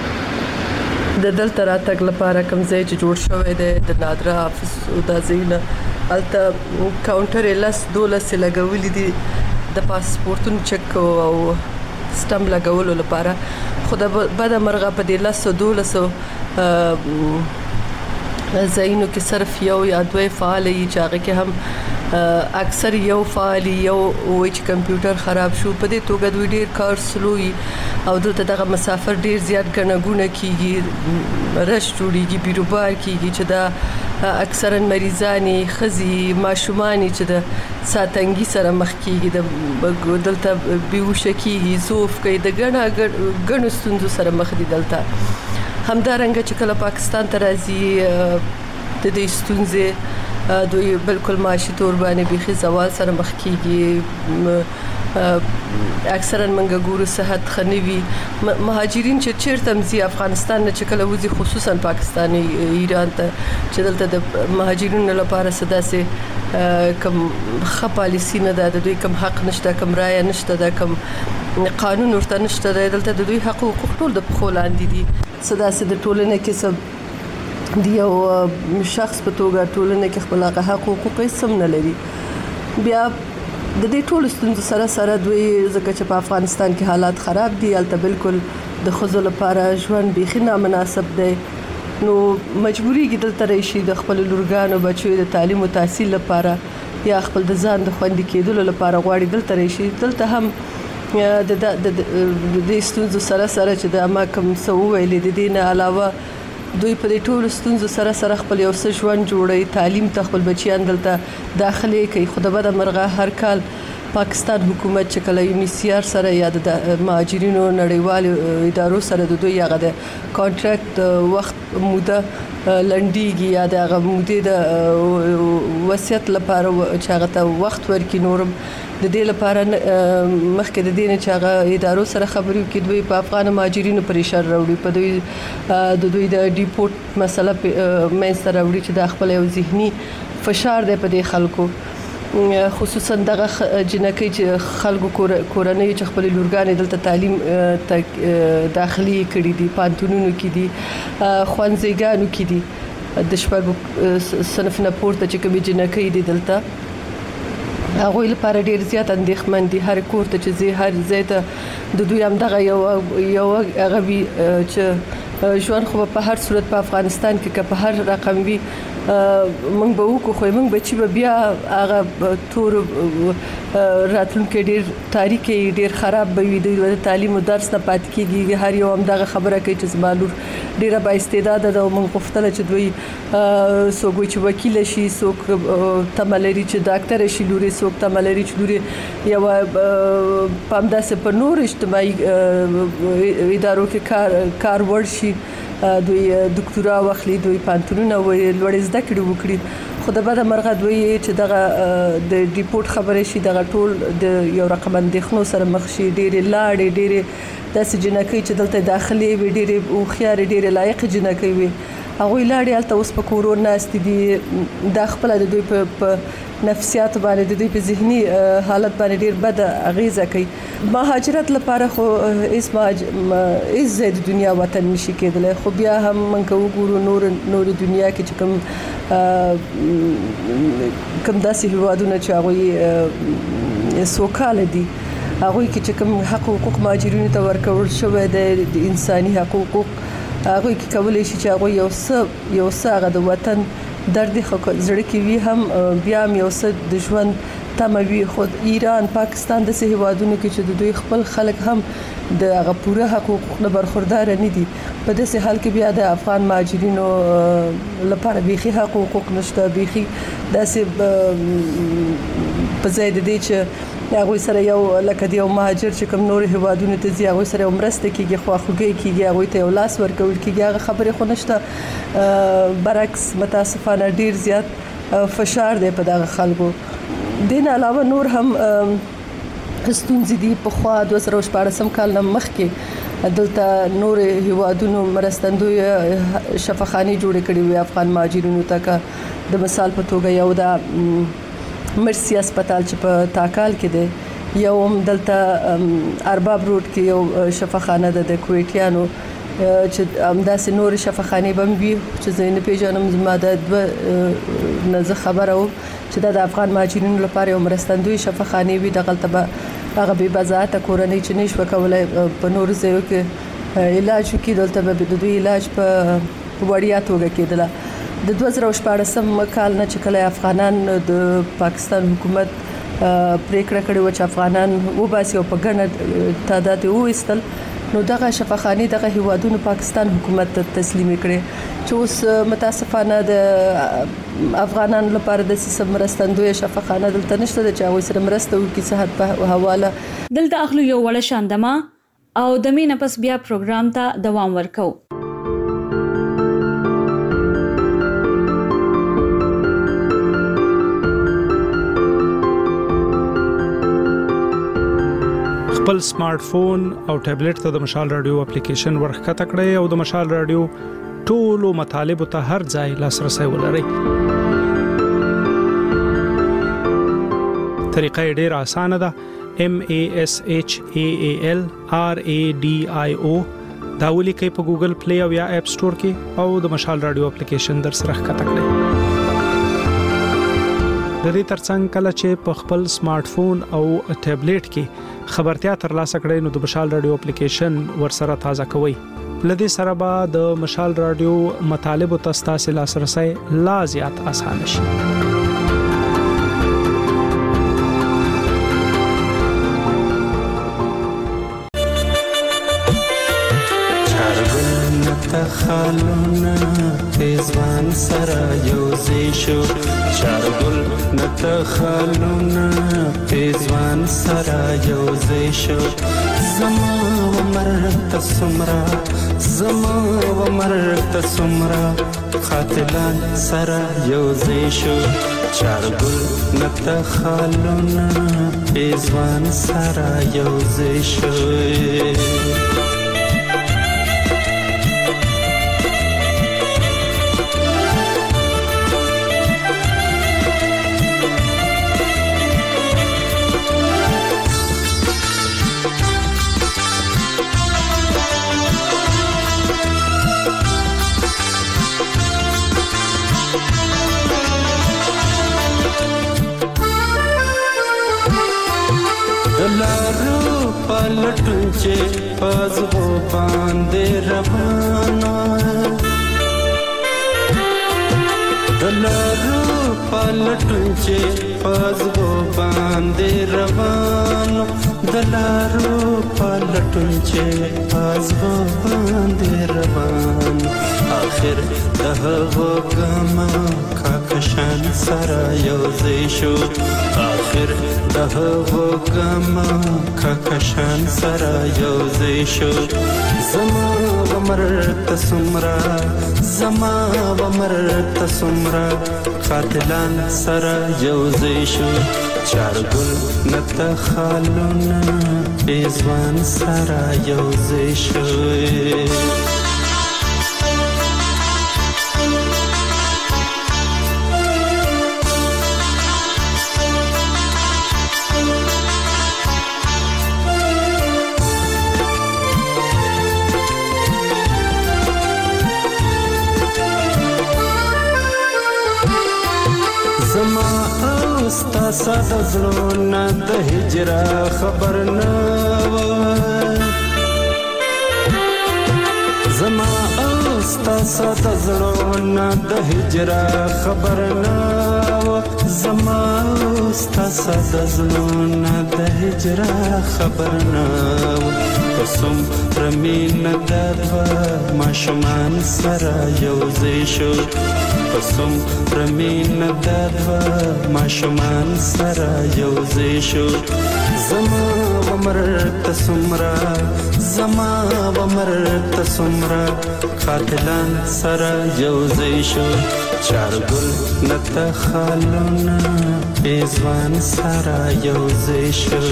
د دلته راتګ لپاره کوم ځای چې جوړ شوی دی د نادرا حافظ او د زینه الته کاونټر 12 لګولې دي د پاسپورتونو چک او سٹمپ لګولو لپاره. خو د بعد مرغه په دې 12 ځایونو کې صرف یو یا دوه فعال یي چې هغه کې هم اکثر یو فعال یو وای چې کمپیوټر خراب شو. په دې توګه دوی ډیر کار سلوي او دلته دغه مسافر ډیر زیات غنغونه کیږي، رش جوړیږي، بیروبار کیږي چې دا اکثرا مریضانی خزي ماشومانی چې د ساتنګي سره مخ کیږي، د دلته بیوش کیږي، زوف کوي، د غنو ستونزو سره مخ دي. دلته همدارنګه چې کله پاکستان ته راځي د دې ستونزې دوی بالکل معاشي تور باندې بيخي زوال سره مخ کیږي. اکثرا منګه ګورو صحت خنوي مهاجرین چې چیرته مزي افغانستان نه چې کله وځي خصوصا پاکستاني ایران ته چې دلته د مهاجرینو لپاره سداسه کم خپالسي نه ده، د دوی کم حق نشته، کم رای نشته، د کم قانون ورته نشته، دلته د دوی حقوق ټول د خلاندې دي. سداسه د ټولنې کې سب دی او شخص په توګه ټولنې کې خپل حقوق سم نه لري. بیا د دې ټول ستونزو سره دوی ځکه چې په افغانستان کې حالات خراب دي، البته بالکل د خزو لپاره ژوند بيخي نامناسب دی، نو مجبوري کې دلته راشي د خپل لورګانو بچو د تعلیم او تحصیل لپاره یا خپل د ځان د خوندي کېدلو لپاره غواړي دلته راشي. دلته هم د دې ستونزو سره چې د ما کوم څه ویلې د دې نه علاوه دوی په دې ټول ستونزو سره خپل یو څه ژوند جوړي، تعلیم ته خپل بچیان دلته داخلي کوي. خو د بده مرغه هر کال پاکستان حکومت چې کله UNHCR سره یا د مهاجرینو نړیوال ادارو سره د دوی هغه د کانټراکټ وخت موده لنډیږي یا د هغه موده د وصیت لپاره چې هغه ته وخت ورکړي، نورم د دې لپاره مخکې د دې نه چې هغه ادارو سره خبرې وکړي دوی په افغان مهاجرینو پریشر راوړي، په دوی د ډیپورټ مسله مې سره راوړي چې د خپل یو ذهني فشار دی په دې خلکو، خصوصا دغه جنکې چې خلکو کورنۍ چې خپل لورګانې دلته تعلیم داخلي کړي دي، پانتونونو کې دي، خوانځيګانو کې دي، د شپږ صنف نه پورته چې کومې جنکې دي دلته هغه لپاره ډیر زیات اندېښمن دي. هر کور ته چې زی هر ځای ته د دوی هم دغه یو غوي چې ژوند خو په هر صورت په افغانستان کې په هر رقم وي موږ به وکړو، خو موږ بچي به بیا هغه تور راتلونکي ډیر تاریخي ډیر خراب به وي، د تعلیم او درس نه پات کیږي. هر یو هم دغه خبره کوي چې زمالور ډیره با استعداد ده او موږ غوښتل چې دوی څوک چې وکیل شي، څوک تملري چې ډاکټر شي، لوري څوک تملري چې لوري یو پامداسه په نور اجتماعي ادارو کې کار ورشي، دوی ډاکټرا واخلي، دوی پانتونونه لوړ زده کړې وکړي، خو د بده مرغه دوی چې دغه د ډیپورت خبرې شي دغه ټول د یو رقم اندېښنو سره مخ شي ډېرې لاړې ډېرې داسې جنکۍ چې دلته داخلي وي ډېرې هوښیارې ډېرې لایق جنکۍ وي هغوی لاړې هلته اوس په کورو ناستې دي دا خپله د دوی په نفسیات باندې د دوی په ذهني حالت باندې ډېر بد اغیزه کوي مهاجرت لپاره خو هیڅ ځای د دنیا وطن نشي کېدلی خو بیا هم موږ وګورو نور دنیا کې چې کوم داسې هیوادونه چې هغوی سوکاله دي هغوی کې چې کوم حقوق مهاجرینو ته ورکول شوی د انساني حقوق هغوی کې کولای شي چې هغوی یو څه هغه د وطن درد زړه کې وي هم بیا هم یو څه د ژوند تمه وي خو ایران پاکستان د هیوادونو کې چې د دوی خپل خلک هم د هغه پوره حقوق نه برخوردار نه دي په داسې حال کې بیا د افغان مهاجرینو لپاره بيخي حقوق نشته بيخي داسې په ځای د دې چې هغه سره یو لکه دی مهاجر چې کوم نور هیوادونو ته ځي هغه سره مرسته کیږي خواخوږي کیږي هغه ته یو لاس ورکول کیږي هغه خبره خو نشته برعکس متاسفانه ډیر زیات فشار دی په دغه خلکو دین علاوه نور هم ستونزې دي په خوا 2014 کال نه مخکې دلته نور هیوادونو مرستندوی شفاخاني جوړ کړي وي افغان مهاجرینو ته د مثال په توګه یو د مرسي هسپتال چې په تاکال کې دی یو دلته ارباب روډ کې یو شفاخانه ده د کویټیانو چې همداسې نور شفاخانه بم وي چې زین پیژنم زما د نزه خبره و چې د افغان مهاجرینو لپاره یو مرستندوی شفاخانه وي د غلطه هغه به بازار ته کورنۍ چې نشو کولای په نور ځایو کې علاج وکړي دلته به د دوی علاج په وړیا توګه کېدله د 2014 کال نه چې کله افغانان د پاکستان حکومت پریکړه کړې و چې افغانان وباسي او په ګڼه تعداد وېستل نو دغه شفاخاني دغه هیوادونو پاکستان حکومت ته تسلیم کړي چې اوس متاسفانه د افغانان لپاره د سیستم مرستندوی شفاخانه دلته نشته چې هغه سره مرسته وکړي صحت په حواله دلته اخلو یو وړ شاندما او د مینه پس بیا پروګرام ته دوام ورکو خپل سمارټ فون او ټابلیټ ته د مشال رادیو اپلیکیشن ورخته کړئ او د مشال رادیو ټولو مطالب ته هر ځای لاسرسي ولرئ. طریقه ډېره اسانه ده MASHAALRADIO دا ولیکئ په ګوګل پلی او یا اپ سٹور کې او د مشال رادیو اپلیکیشن در سره ښکته کړئ. د دې ترڅنګ کله چې په خپل سمارټ فون او ټابلیټ کې خبرتیا ترلاسه کړئ نو د مشال رادیو اپلیکیشن ورسره تازه کوئ. لدې سره به د مشال رادیو مطالب او تاسو لاسرسي لا زیات اسانه شي. خالونه تیزوان سره یوځای شو چارګل نته خالونه تیزوان سره یوځای شو زما عمر ته سمرا قاتلان سره یوځای شو چارګل نته خالونه تیزوان سره یوځای شو. پلټون چې پزغو باندې روانه دلارو پلټون چې پزغو باندې روانه دلارو پلټون چې پزغو باندې روانه اخر دغه غما کاکشان سره یوځای شو اخر دهو غما ککشان سرا یوزې شو زما ومر تسمرا زما ومر تسمرا قاتلان سرا یوزې شو چارګل نت خالونه بیزوان سرا یوزې شو ستا ساده زړونه د هجرا خبر نه و زما او ستا ساده زړونه د هجرا خبر نه و زما او ستا ساده زړونه د هجرا خبر نه و قسم رمین ددوا ماشومان سره یوځای شو قسم رمین ددوا ماشومان سره یوځای شو زما ومر تسمرا زما ومر تسمرا قاتلان سره یوځای شو چارګل نت خالونه بیزوان سره یوځای شو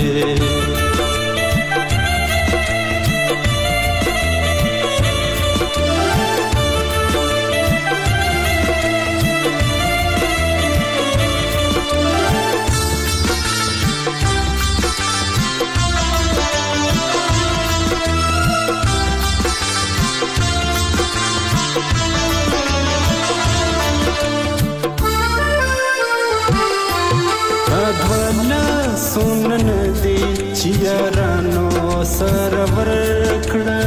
سونن دی چیارانو سرور کړه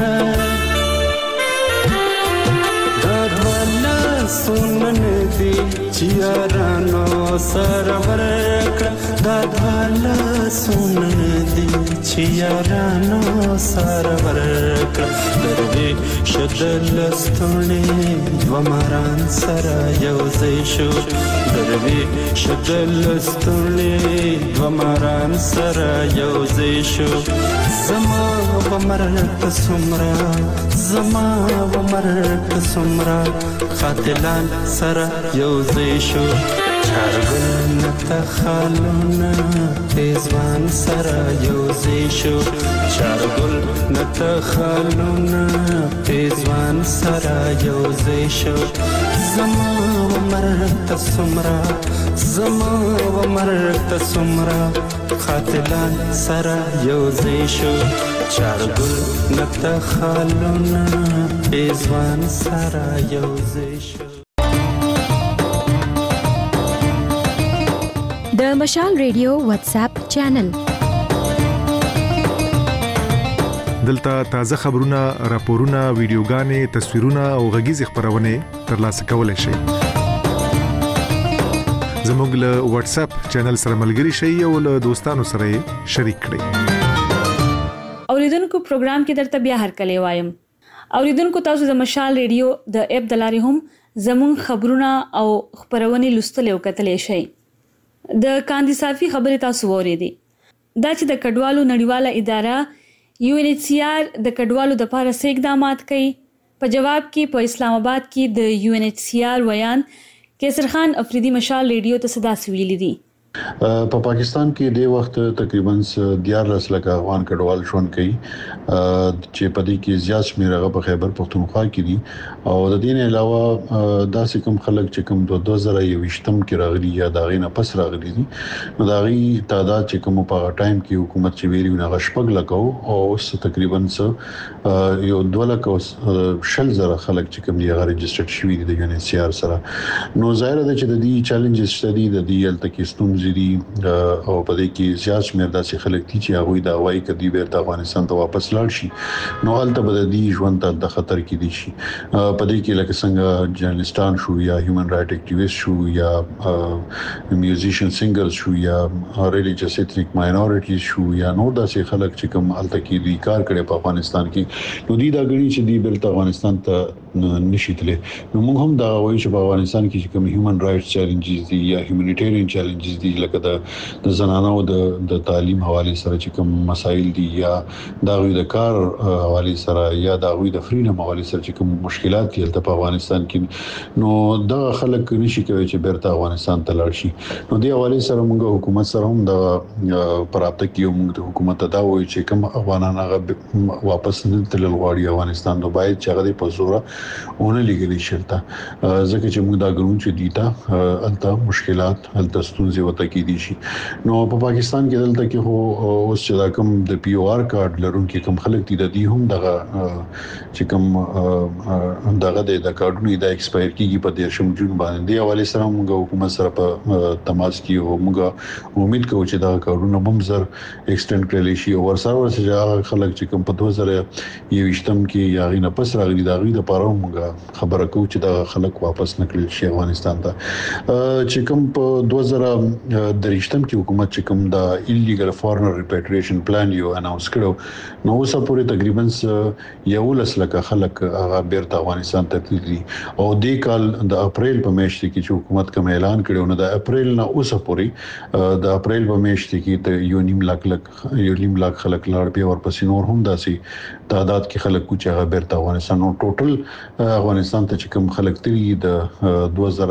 دادوانا سونن دی چیارانو سرور کړه دادوانا سونن دی چیارانو سرور کړه دروي شدل ستونی ومران سره یوځای شو دروي شدل ستونی ومران سره یوځای شو زما ومرت سمرا زما ومرت سمرا قاتلان سره یوځای شو چارګل نت خالونه بیزوان سره یوځای شو چارګل نت خالونه بیزوان سره یوځای شو زما ومرت سمرا زما ومرت سمرا قاتلان سره یوځای شو چارګل نت خالونه بیزوان سره یوځای شو د مشال ریډیو واتس اپ چینل دلته تازه خبرونه راپورونه ویډیوګانې تصویرونه او غږیز خبرونه ترلاسه کولای شئ زموږ له واتس اپ چینل سره ملګري شئ او له دوستانو سره شریک کړئ اوریدونکو پروګرام کې درته بیا هرکلی وایم اوریدونکو تاسو د مشال ریډیو د اپ دلاري هم زموږ خبرونه او خبرونه لوستل او کتلی شئ د کاندي صافي خبره تاسو وریدي دا چې د کډوالو نړیواله اداره UNHCR د کډوالو د لپاره اقدامات کوي په جواب کې په اسلام آباد کې د UNHCR ویان کیسر خان افریدي مشال ریډیو ته صدا سویلي دي په پاکستان کې د وخت تقریبا 14 لک افغان کډوال ژوند کوي چې په دې کې زیات شمېر په خیبر پختونخوا کې دي او د دې نه علاوه داسې کوم خلک چې کوم 2021 کې راغلي یا دا غینه پس راغلي دي نو دا غي تعداد چې کوم په ټایم کې حکومت چې ویری نه غشپګ لګاو او اوس تقریبا یو 2 لک شل زره خلک چې کوم دی غیر ريجسترډ شوی دي د UNHCR سره نو ظاهر ده چې د دې چیلنجز شته د دې التکستون دي او په دې کې زیات شمېر داسې خلک دي چې هغه د هوایي کدي بیرته افغانستان ته واپس لاړ شي نو هلته به د دې ژوند ته د خطر کې دي شي په دې کې لکه څنګه جرنالستان شو یا هیومن رائټ اکټیویست شو یا میوزیشن سنگرز شو یا ریلیجیس ایتنیک ماینورټیز شو یا نور داسې خلک چې کوم هلته کې دي کار کړي په افغانستان کې نو دي دا غړي چې دي بیرته افغانستان ته نشي تللی نو موږ هم دا وایو چې په افغانستان کې کوم هیومن رائټس چیلنجز دي یا هیومانیټیرین چیلنجز دي لکه د زنانو د تعلیم حواله سره چې کوم مسایل دي یا د غوی د کار حواله سره یا د غوی د فریډم حواله سره چې کوم مشکلات دي په افغانستان کې نو دا خلک نشي کوي چې بیرته افغانستان ته لاړ شي. نو دی حواله سره موږ حکومت سره هم د پراپته کې موږ د حکومت ته دا وایي چې کوم افغانان هغه واپس نه تلل غواړي افغانستان ته باید چې هغه په زوره ونه لګري شرطه ځکه چې موږ دا ګرون چې دیتا الته مشکلات الته ستونزې وته کې دي شي. نو په پاکستان کې دلته کې هو اوس چې دا کوم د پی او آر کارت لرونکي کوم خلک دي د دې هم دغه چې کوم دغه د کارتونو د ایکسپایر کیږي په 10 جون باندې دی حواله سره موږ حکومت سره په تماس کې او موږ امید کوو چې دا کارتونو هم زر ایکسټند کړل شي او ورسره چې خلک چې کوم په 2021 کې یا غینه پس راغلي دا غي د پاره موږ خبره کوو چې دا خلک واپس نکړل شي افغانستان ته. چې کوم په 2023 کې حکومت چې کوم دا ایلیګل فورنر ریپیټریشن پلان یو اناونس کړو نو اوس پورې تقریبا یو لسلکه خلک هغه بیرته افغانستان ته تللي او د کال د اپریل په میاشت کې چې حکومت کوم اعلان کړو نو د اپریل نه اوس پورې د اپریل په میاشت کې ته یو نیم لاک خلک لاړ بیا ورپسې نور هم داسي تعداد کې خلک چې هغه بیرته افغانستان نو ټوټل افغانستان ته چې کوم خلک تللي د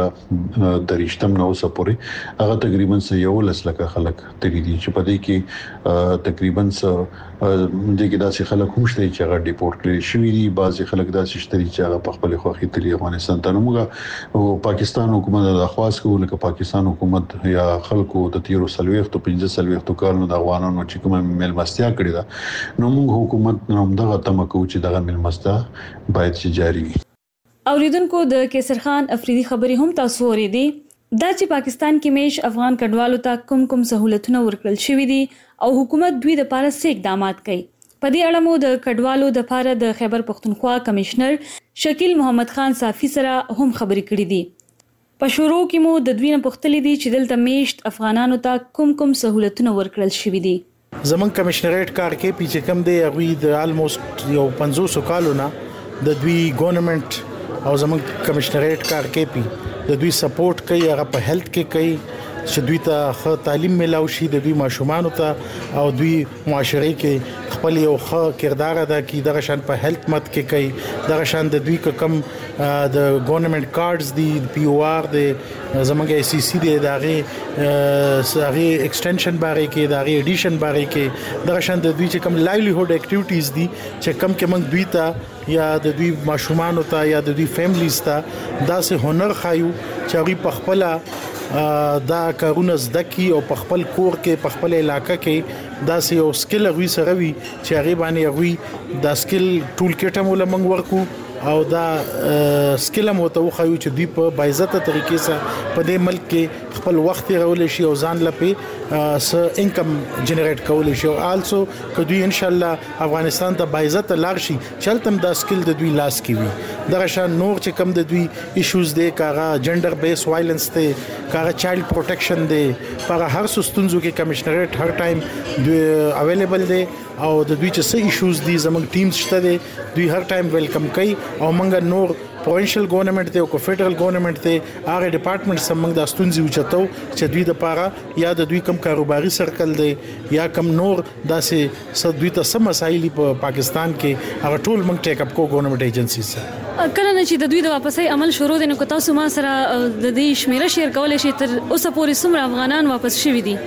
2023 نه اوس پورې هغه تقریبا یو لسلکه خلک تللي دي چې په دې کې تقریبا دې کې داسې خلک هم شته چې هغه ډیپورټ کړي شوی دي بعضي خلک داسې شته چې هغه په خپل خوخي تللي افغانستان ته موږ او پاکستان حکومت د خواص کو لکه پاکستان حکومت یا خلکو د تیرو سلويخ ته 15 کالونو د افغانانو چې کوم ملمستیا کړی دا نو موږ حکومت نوم دغه تمکو چې دغه ملمستیا باید چې جاری وي. اوریدونکو د کیسر خان افریدي خبري هم تاسو اوریدي دا چې پاکستان کې میش افغان کډوالو ته کوم سہولتونه ورکړل شوې دي او حکومت دوی د پاره څه اقدامات کوي په دې اړه مو د کډوالو د پاره د خیبر پختونخوا کمشنر شکیل محمد خان صافي سره هم خبرې کړې دي. په شروع کې مو د دوی نه پوښتلې دي چې دلته میشت افغانانو ته کوم سہولتونه ورکړل شوې دي. زمون کمشنریټ کار کې پیچې کم دی غوي د آلموست یو 500 کالو نه د دوی ګورنمنت او زمون کمشنریټ کار کې پی د دوی سپورټ کوي هغه په هیلث کې کوي چې دوی ته ښه تعلیم ملاوي شي د دوی ماشومان ته او دوی معاشري کې خپل یو ښه کردار ادا کوي دغه شان په هیلث مت کې کوي دغه شان د دوی کم د ګورنمنت کارډز دی پی او آر دی زمونږ ای سی سی دی دغه ایکسټنشن باره کې دغه ایډیشن باره کې دغه شان د دوی چې کم لایولیهود اکټیویټیز دي چې کم کې موږ دوی ته یا د دوی ماشومان ته یا د دوی فیملیز ته داسې هنر خایو چې هغه په خپل دا کارونه زده کی او په خپل کور کې په خپل علاقې کې دا یو سکل غوي سره وي چې هغه باندې غوي دا سکل ټول کټه مولا منګ ورکو او دا سکل مو ته خو چې دی په باعزته طریقې سره په دې ملک کې خپل وخت غول شي او ځان لپاره س انکم جنریټ کول شي او آلسو کدی ان شاء الله افغانستان ته باعزته لار شي چلتم دا سکل د دوی لاس کې وي دغه شان نور چې کم د دوی ایشوز دي کاغه جندر بیس وایلنس ته کاغه چایلډ پروټیکشن دي پر هر سستونزو کې کمشنریټ هر ټایم اویلیبل دي او د دوی چې څه ایشوز دي زموږ ټیمز شته دي دوی هر ټایم ویلکم کوي او موږ نور پروینشل ګورنمنت ته او فدرل ګورنمنت ته هغه ډپارټمنټ سمنګ د استونزي وچتو چې دوی د پاره یا د دوی کم کاروباري سرکل دی یا کم نور داسې څه دوی ته سم مسایل په پاکستان کې هغه ټول موږ ټیک اپ کو ګورنمنت ایجنسی سره کله چې د دوی د واپسۍ عمل شروع دي نو که تاسو ما سره د دې شمیره شیر کولای شئ تر اوسه پورې څومره افغانان واپس شوي دي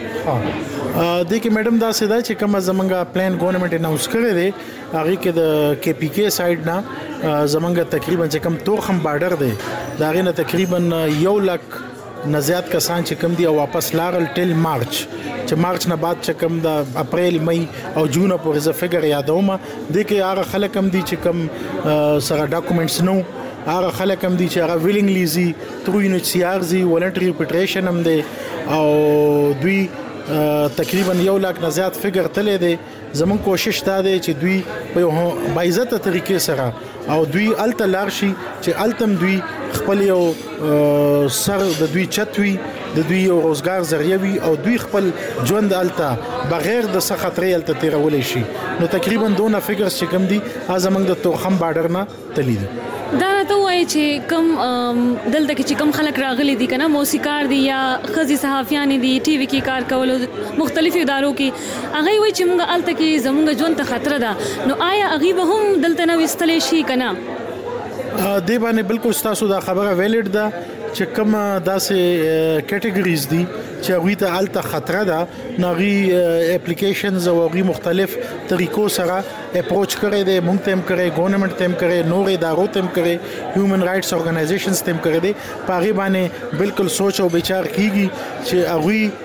د کې میډم دا سیدا چې کوم زمونږه پلان ګورنمنت اناونس کړی دی هغه کې د کې پی کې سایډ نه زمونږه تقریبا چې کم تورخم بارډر دی دا غینه تقریبا 1 لک نه زیات کسان چې کم دي او واپس لاړل ټل مارچ چې مارچ نه بعد چې کم د اپریل مې او جون پورې ز فګر یادوم د کې هغه خلک کم دي چې کم سره ډاکومېنټس نو هغه خلک کم دي چې هغه ویلینګلی زی ترو یو سی آر زی ولنټری ریپټریشن هم دي او دوی تقریبا 1 لک نه زیات فګر تلې دي زمون کوشش دا دی چې دوی په باعزته طریقې سره او دوی الته لار شي چې التم دوی خپل یو سر د دوی چتوي د دوی یو روزګار ذریعہ وي او دوی خپل ژوند الته بغیر د خطرې الته تیرول شي. نو تقریبا دونه فګرز چې کوم دي ازمنګ د تورخم بارډر نه تللی دي. دا ته وایي چې کم دلته کې چې کم خلک راغلي دي کنه موسیقار دي یا خزي صحافیان دي ټي وي کې کار کول مختلفو ادارو کې هغه وایي چې موږ الته کې زموږ ژوند ته خطر ده. نو آیا هغه به هم دلته نه وستلې شي کنه؟ دی باندې بالکل تاسو دا خبره ویلیډ ده چې کوم داسې کټګوریز دي چې هغه ته الته خطر ده نغي اپلیکیشنز او غي مختلف طریقو سره اپروچ کړي دي مونږ تم کړي ګورنمنت تم کړي نور ادارو تم کړي هیومن رائټس اورګنایزیشنز تم کړي دي پاغي باندې بالکل سوچ او ਵਿਚਾਰ کیږي چې هغه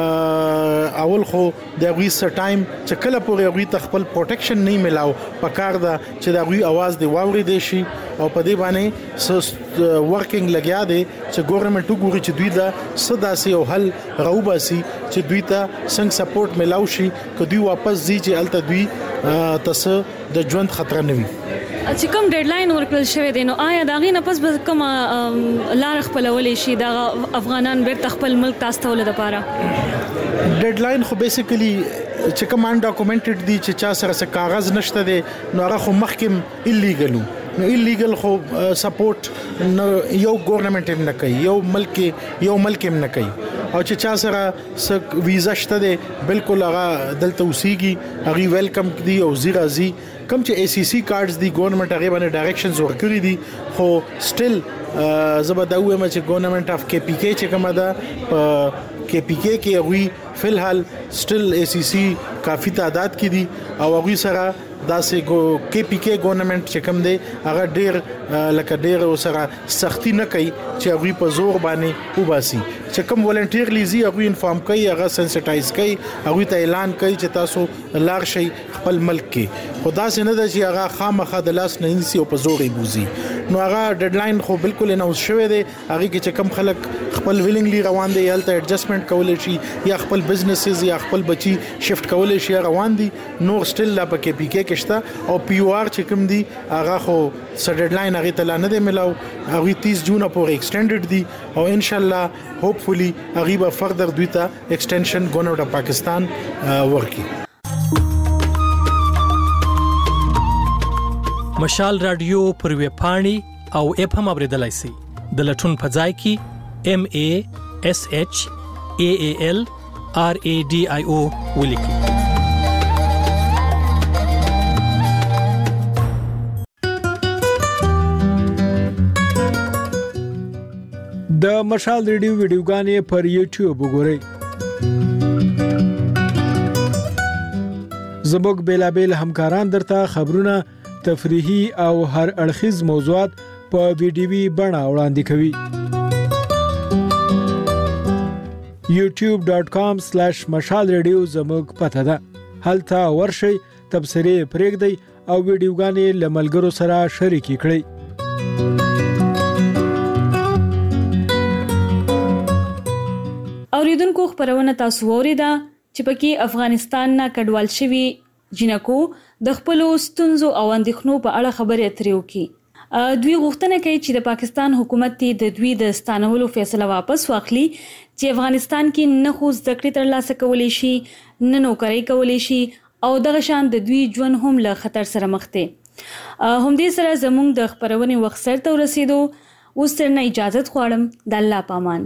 اول خو د غوي سر ټایم چې کله پورې غوي تخپل پروټیکشن نه ملاو پکار دا چې د غوي आवाज دی واوري دي شي او په دې باندې ورکینګ لګیا دي چې ګورنمنت وګوري چې دوی دا صداسي او حل راوباسي چې دوی ته څنګه سپورټ ملاو شي که دوی واپس ځي چې الته دوی تاسو د ژوند خطر نه وي. چې کوم ډیډلاین ورکړل شوی دی نو آیا دا غي نه پس به کوم لار خپلولې شي دا افغانان بیرته خپل ملک تاسو ته ولې لپاره ډیډلاین خو بیسیکلی چې کوم ان ډاکومنټډ دي چې چا سره څه کاغذ نشته دي نو هغه خو مخکم الیګل نو الیګل خو سپورټ نو یو ګورنمنت هم نه کوي یو ملک هم نه کوي او چې چا سره ویزا شته دي بالکل هغه دلته اوسېږي هغه ویلکم دي او زیرازي کوم چې ای سی سی کارډز دی ګورنمنت هغه باندې ډایریکشنز ورکړي دي خو سټل زبدا وایم چې ګورنمنت اف کې پی کې چې کومه ده کې پی کې وی فلحال سټل ای سی سی کافي تعداد کې دي او هغه سره داسې کې پی کې ګورنمنت چې کوم دی هغه ډیر سره سختی نه کوي چې هغه په زور باندې وباسي چې کوم ولنټیرلی زی هغه انفارم کوي هغه سنسټایز کوي هغه ته اعلان کوي چې تاسو لار شي خپل ملک کې خدا سي نه د چې هغه خامخا د لاس نه نسی او په زور بوزي نو هغه ډیډلاین خو بالکل اناونس شوی دی هغه کې چې کوم خلک خپل ویلنګلی روان دي هلته ایڈجسټمنټ کول شي یا خپل بزنسز یا خپل بچي شفت کول شي روان دي نور سټل لا پکې پی کې کېشتا او پی او ار چې کوم دي هغه خو س ډیډلاین هغه ته نه دی ملاو هغه 30 جون پورې ایکسټینډډ دي او ان شاء الله هوپفلی هغه به فردر دوی ته ایکسټنشن ګورنمنت اف پاکستان ورکی. مشال رادیو پر ویب پاڼې او اپ هم اوریدلای شئ د لټون په ځای کې MASHAALRADIO ولیکئ. د مشال ریډیو ویډیوګانې پر یوټیوب وګورئ. زموږ بیلابل همکاران درته خبرونه تفریحي او هر اړخیز موضوعات په ویډیوي بڼه وړاندې کوي. youtube.com/mashalradio زموږ پته ده. هلته ورشئ تبصرې پرېږدئ او ویډیوګانې له ملګرو سره شریکې کړئ. اوریدونکو خبرونه تاسو اوریدا چې پکې افغانستان نه کډوال شوی جنکو د خپل ستونزو او اندېښنو په اړه خبرې اترې وکړي. دوی غوښتنه کوي چې د پاکستان حکومت د دوی د ستانولو فیصله واپس واخلي چې افغانستان کې نه خو زده کړې ترلاسه کولی شي نه نوکري کولی شي او دغه شان د دوی ژوند هم له خطر سره مخ دی. همدې سره زموږ د خبرونې وخت سره ورسېدو. اوس ترنه اجازه غواړم. د الله پامان.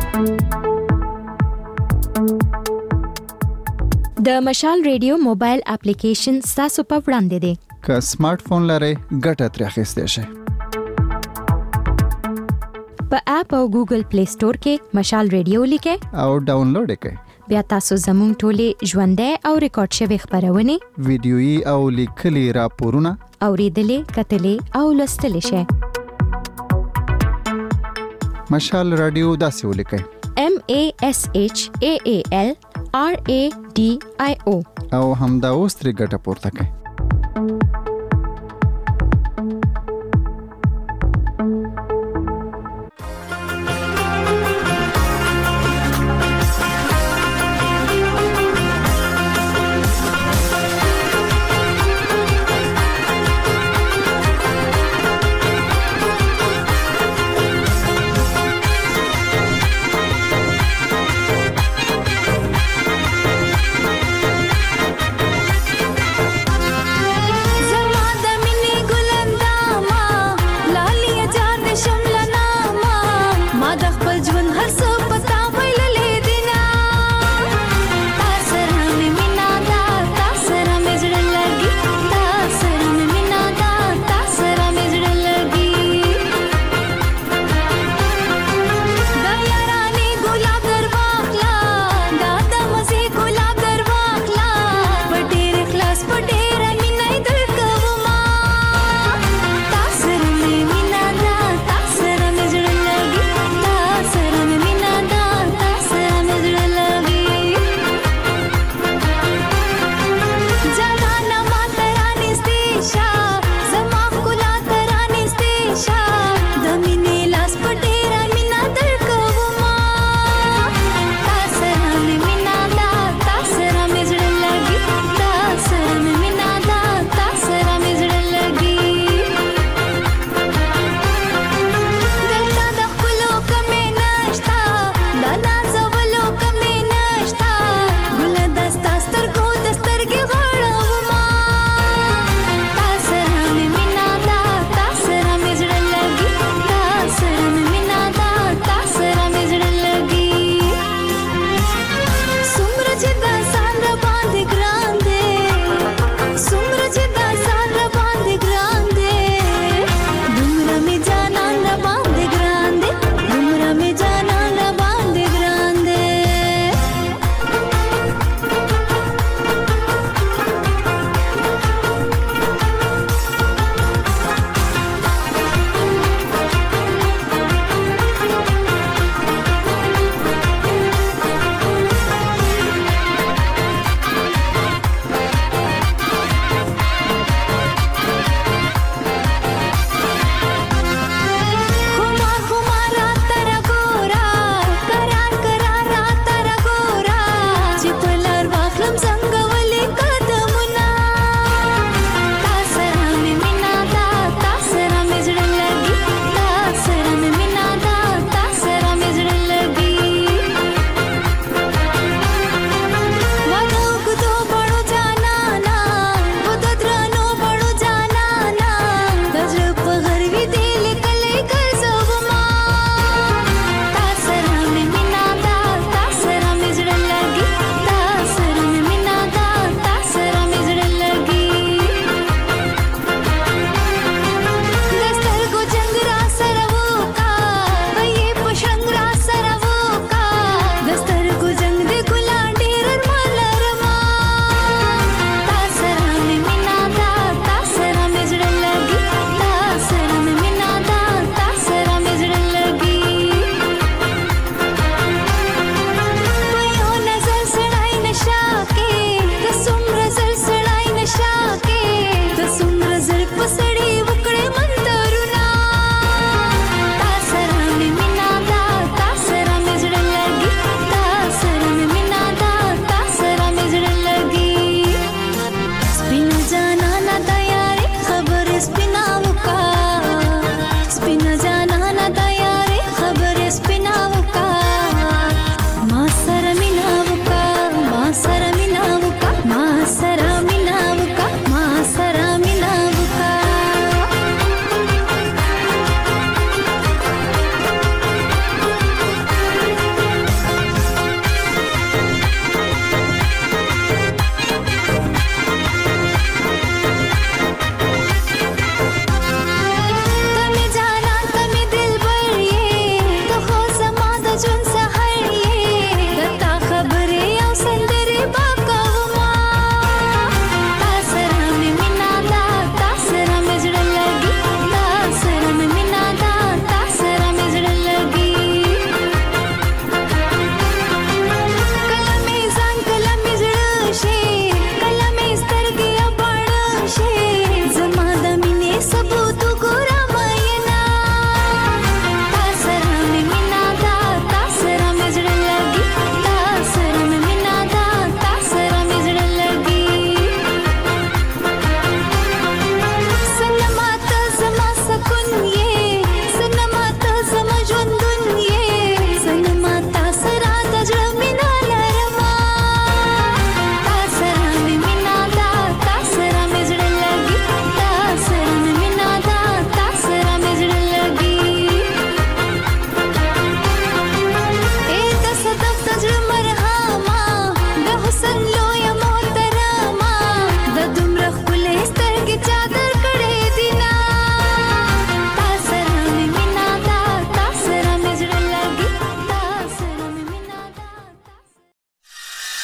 د مشال ریډیو موبایل اپلیکیشن تاسو په وړاندې دی. که سمارټ فون لرئ ګټه ترې اخیستئ شئ. په اپ او ګوګل پلی سٹور کې مشال ریډیو لیکئ او ډاونلوډ کړئ. بیا تاسو زموږ ټولې ژوندۍ او ریکارډ شوی خبرونه ویډیويي او لیکلي راپورونه اوریدلې کتلې او لوستلې شئ. مشال رادیو داسې ولیکئ MASHAALRADIO او همدا اوس ترې ګټه پورته کړئ.